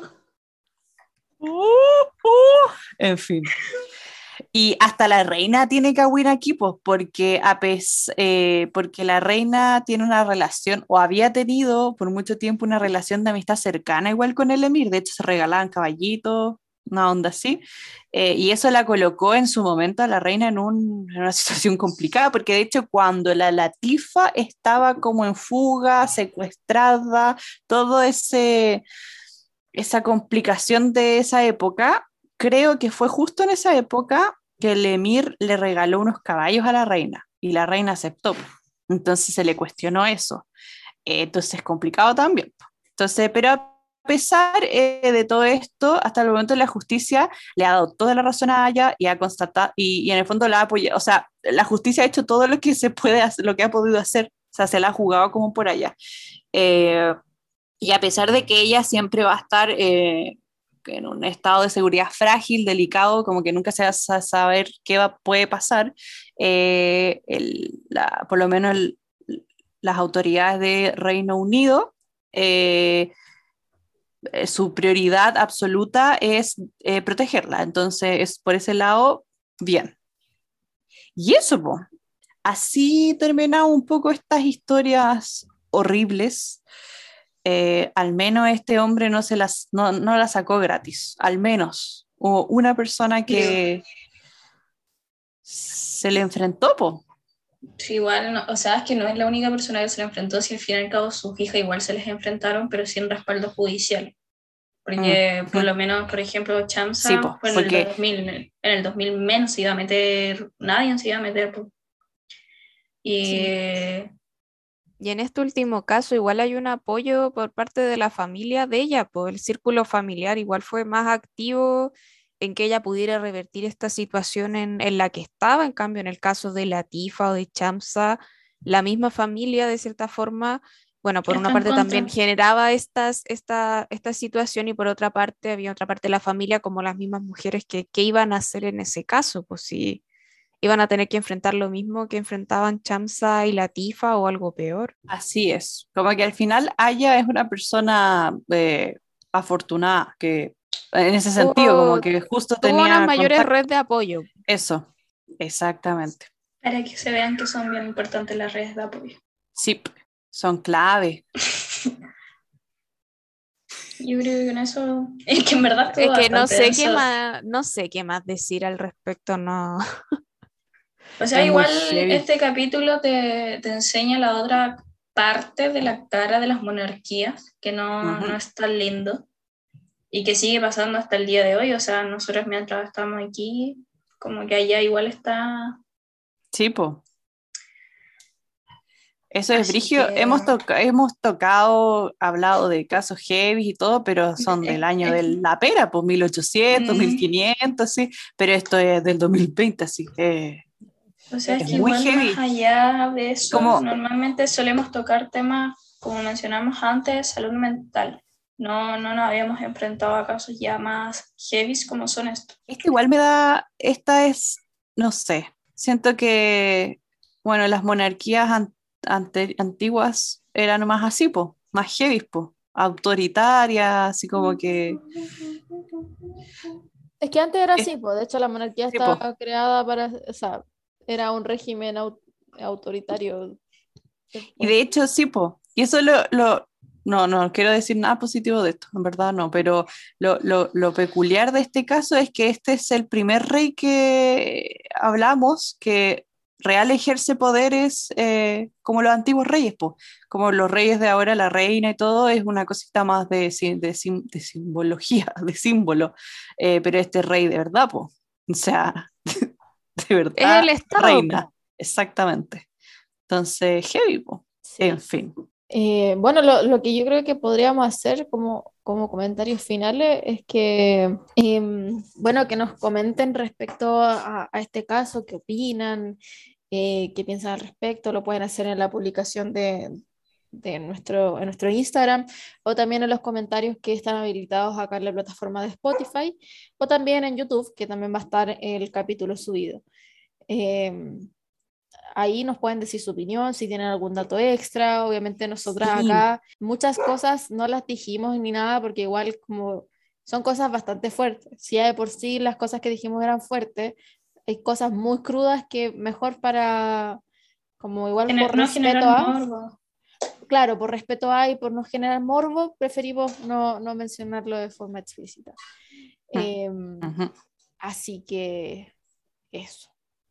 En fin. Y hasta la reina tiene cagüín aquí, pues, porque la reina tiene una relación, o había tenido por mucho tiempo una relación de amistad cercana igual con el emir, de hecho se regalaban caballitos, una onda así, y eso la colocó en su momento a la reina en una situación complicada, porque de hecho cuando la Latifa estaba como en fuga, secuestrada, todo esa complicación de esa época, creo que fue justo en esa época que el emir le regaló unos caballos a la reina y la reina aceptó. Entonces se le cuestionó eso. Entonces es complicado también. Entonces, pero a pesar de todo esto, hasta el momento la justicia le ha dado toda la razón a ella y ha constatado, y en el fondo la ha apoyado. O sea, la justicia ha hecho todo lo que se puede hacer, lo que ha podido hacer. O sea, se la ha jugado como por allá. Y a pesar de que ella siempre va a estar en un estado de seguridad frágil, delicado, como que nunca se va a saber qué puede pasar, por lo menos las autoridades de Reino Unido, su prioridad absoluta es protegerla. Entonces, es por ese lado, bien. Y eso, po. Así terminan un poco estas historias horribles. Al menos este hombre no la sacó gratis, al menos hubo una persona que se le enfrentó, po. Sí, igual, no, o sea, es que no es la única persona que se le enfrentó, si al fin y al cabo sus hijas igual se les enfrentaron, pero sin respaldo judicial. Porque por lo menos, por ejemplo, Chamsa Sí, po, fue en porque... el 2000, en el 2000 menos se iba a meter, nadie se iba a meter. Po. Y Sí. Y en este último caso igual hay un apoyo por parte de la familia de ella, pues el círculo familiar igual fue más activo en que ella pudiera revertir esta situación en la que estaba. En cambio, en el caso de Latifa o de Chamsa, la misma familia de cierta forma, bueno, por una parte también generaba esta situación y por otra parte había otra parte de la familia como las mismas mujeres que iban a hacer en ese caso, pues sí. iban a tener que enfrentar lo mismo que enfrentaban Chamsa y Latifa o algo peor. Así es, como que al final Aya es una persona afortunada, que en ese sentido, como que justo Tuvo unas tenía mayores contacto. redes de apoyo. Eso, exactamente. Para que se vean que son bien importantes las redes de apoyo. Sí, son clave. Yo creo que con eso es que en verdad Es todo que no bastante sé denso. no sé qué más decir al respecto, no. O sea, Es muy igual heavy. este capítulo te enseña la otra parte de la cara de las monarquías, que no es tan lindo y que sigue pasando hasta el día de hoy. O sea, nosotros mientras estamos aquí, como que allá igual está. Sí, po. Eso es Así brigio. que Hemos tocado, hablado de casos heavy y todo, pero son del año de la pera, pues 1800, mm, 1500, sí. Pero esto es del 2020, así que o sea, es es que muy igual más heavy. allá de eso, Como, normalmente solemos tocar temas, como mencionamos antes, salud mental. No nos habíamos enfrentado a casos ya más heavy como son estos. esta igual me da, esta es, no sé, siento que, bueno, las monarquías antiguas eran más así, po, más heavy, po, autoritarias, así como que, Es que antes era es- así, pues de hecho la monarquía sí, po. estaba creada para, o sea, era un régimen autoritario. Y ¿Cierto? de hecho, sí, po. Y eso no quiero decir nada positivo de esto, en verdad no, pero lo peculiar de este caso es que este es el primer rey que hablamos que real ejerce poderes como los antiguos reyes, po. Como los reyes de ahora, la reina y todo, es una cosita más de simbología, de símbolo. Pero este rey de verdad, po. O sea, de Es verdad, el Estado, po. reina, exactamente. Entonces, heavy, po. En Sí. fin. Bueno, lo que yo creo que podríamos hacer como comentarios finales es que, bueno, que nos comenten respecto a este caso, qué opinan, qué piensan al respecto, lo pueden hacer en la publicación en nuestro Instagram o también en los comentarios que están habilitados acá en la plataforma de Spotify o también en YouTube, que también va a estar el capítulo subido. Em, Ahí nos pueden decir su opinión, si tienen algún dato extra. Obviamente nosotras Sí, acá muchas cosas no las dijimos ni nada porque igual como son cosas bastante fuertes. Si ya de por sí las cosas que dijimos eran fuertes, hay cosas muy crudas que mejor para, como igual por No respeto generar a, morbo. claro, por respeto a y por no generar morbo, preferimos no mencionarlo de forma explícita. Em, ujú, Así que eso.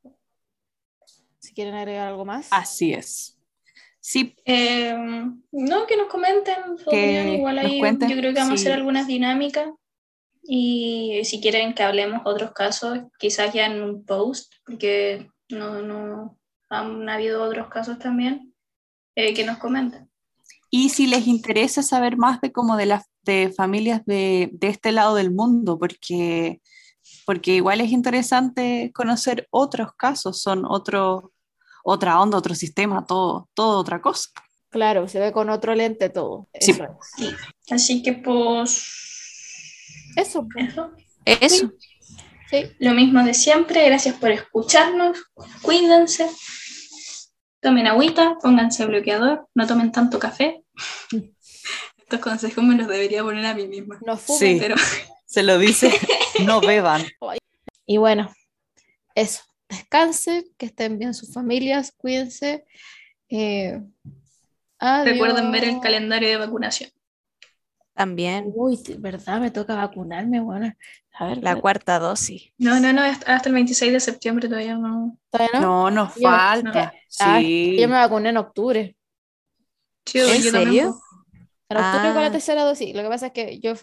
Si quieren agregar algo más. así es. Sí, No, que nos comenten su opinión. que Igual nos ahí yo cuenten creo que vamos a hacer si algunas dinámicas. Y si quieren que hablemos otros casos, quizás ya en un post, porque no han habido otros casos también, que nos comenten. y si les interesa saber más de como de las de familias de este lado del mundo, porque igual es interesante conocer otros casos, son otra onda, otro sistema, todo otra cosa. Claro, se ve con otro lente todo. Eso Sí, es. Sí. Así que pues Eso, pues. eso. Eso. Sí. Sí. Lo mismo de siempre, gracias por escucharnos, cuídense, tomen agüita, pónganse bloqueador, no tomen tanto café. Estos consejos me los debería poner a mí misma. No fumen. sí, Pero se lo dice, no beban. Y bueno, eso. Descansen, que estén bien sus familias, cuídense. Eh, recuerden ver el Adiós. calendario de vacunación. También Uy, ¿verdad? Me toca vacunarme, bueno. A ver, la cuarta dosis. No, hasta el 26 de septiembre todavía no. ¿todavía no? No, nos Yo, No. falta, yo me sí. vacuné en octubre. Sí, ¿En yo también, serio? pues. En octubre con la Ah, tercera dosis. Lo que pasa es que yo,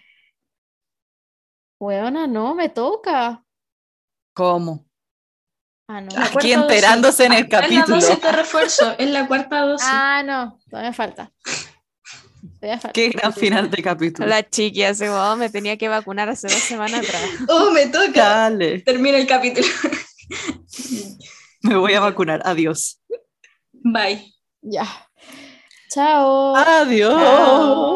weona, no, me toca. ¿Cómo? Ah, no. La Aquí cuarta dosis. enterándose en el No es la capítulo. dosis de refuerzo, es la cuarta dosis. Ah, no, todavía falta. Todavía falta. Qué gran final de capítulo. la chiqui hace, wow, me tenía que vacunar hace 2 semanas atrás. ¡Oh, me toca! Dale, Termina el capítulo. me voy a vacunar. Adiós. Bye. Ya. Chao. Adiós. Chao.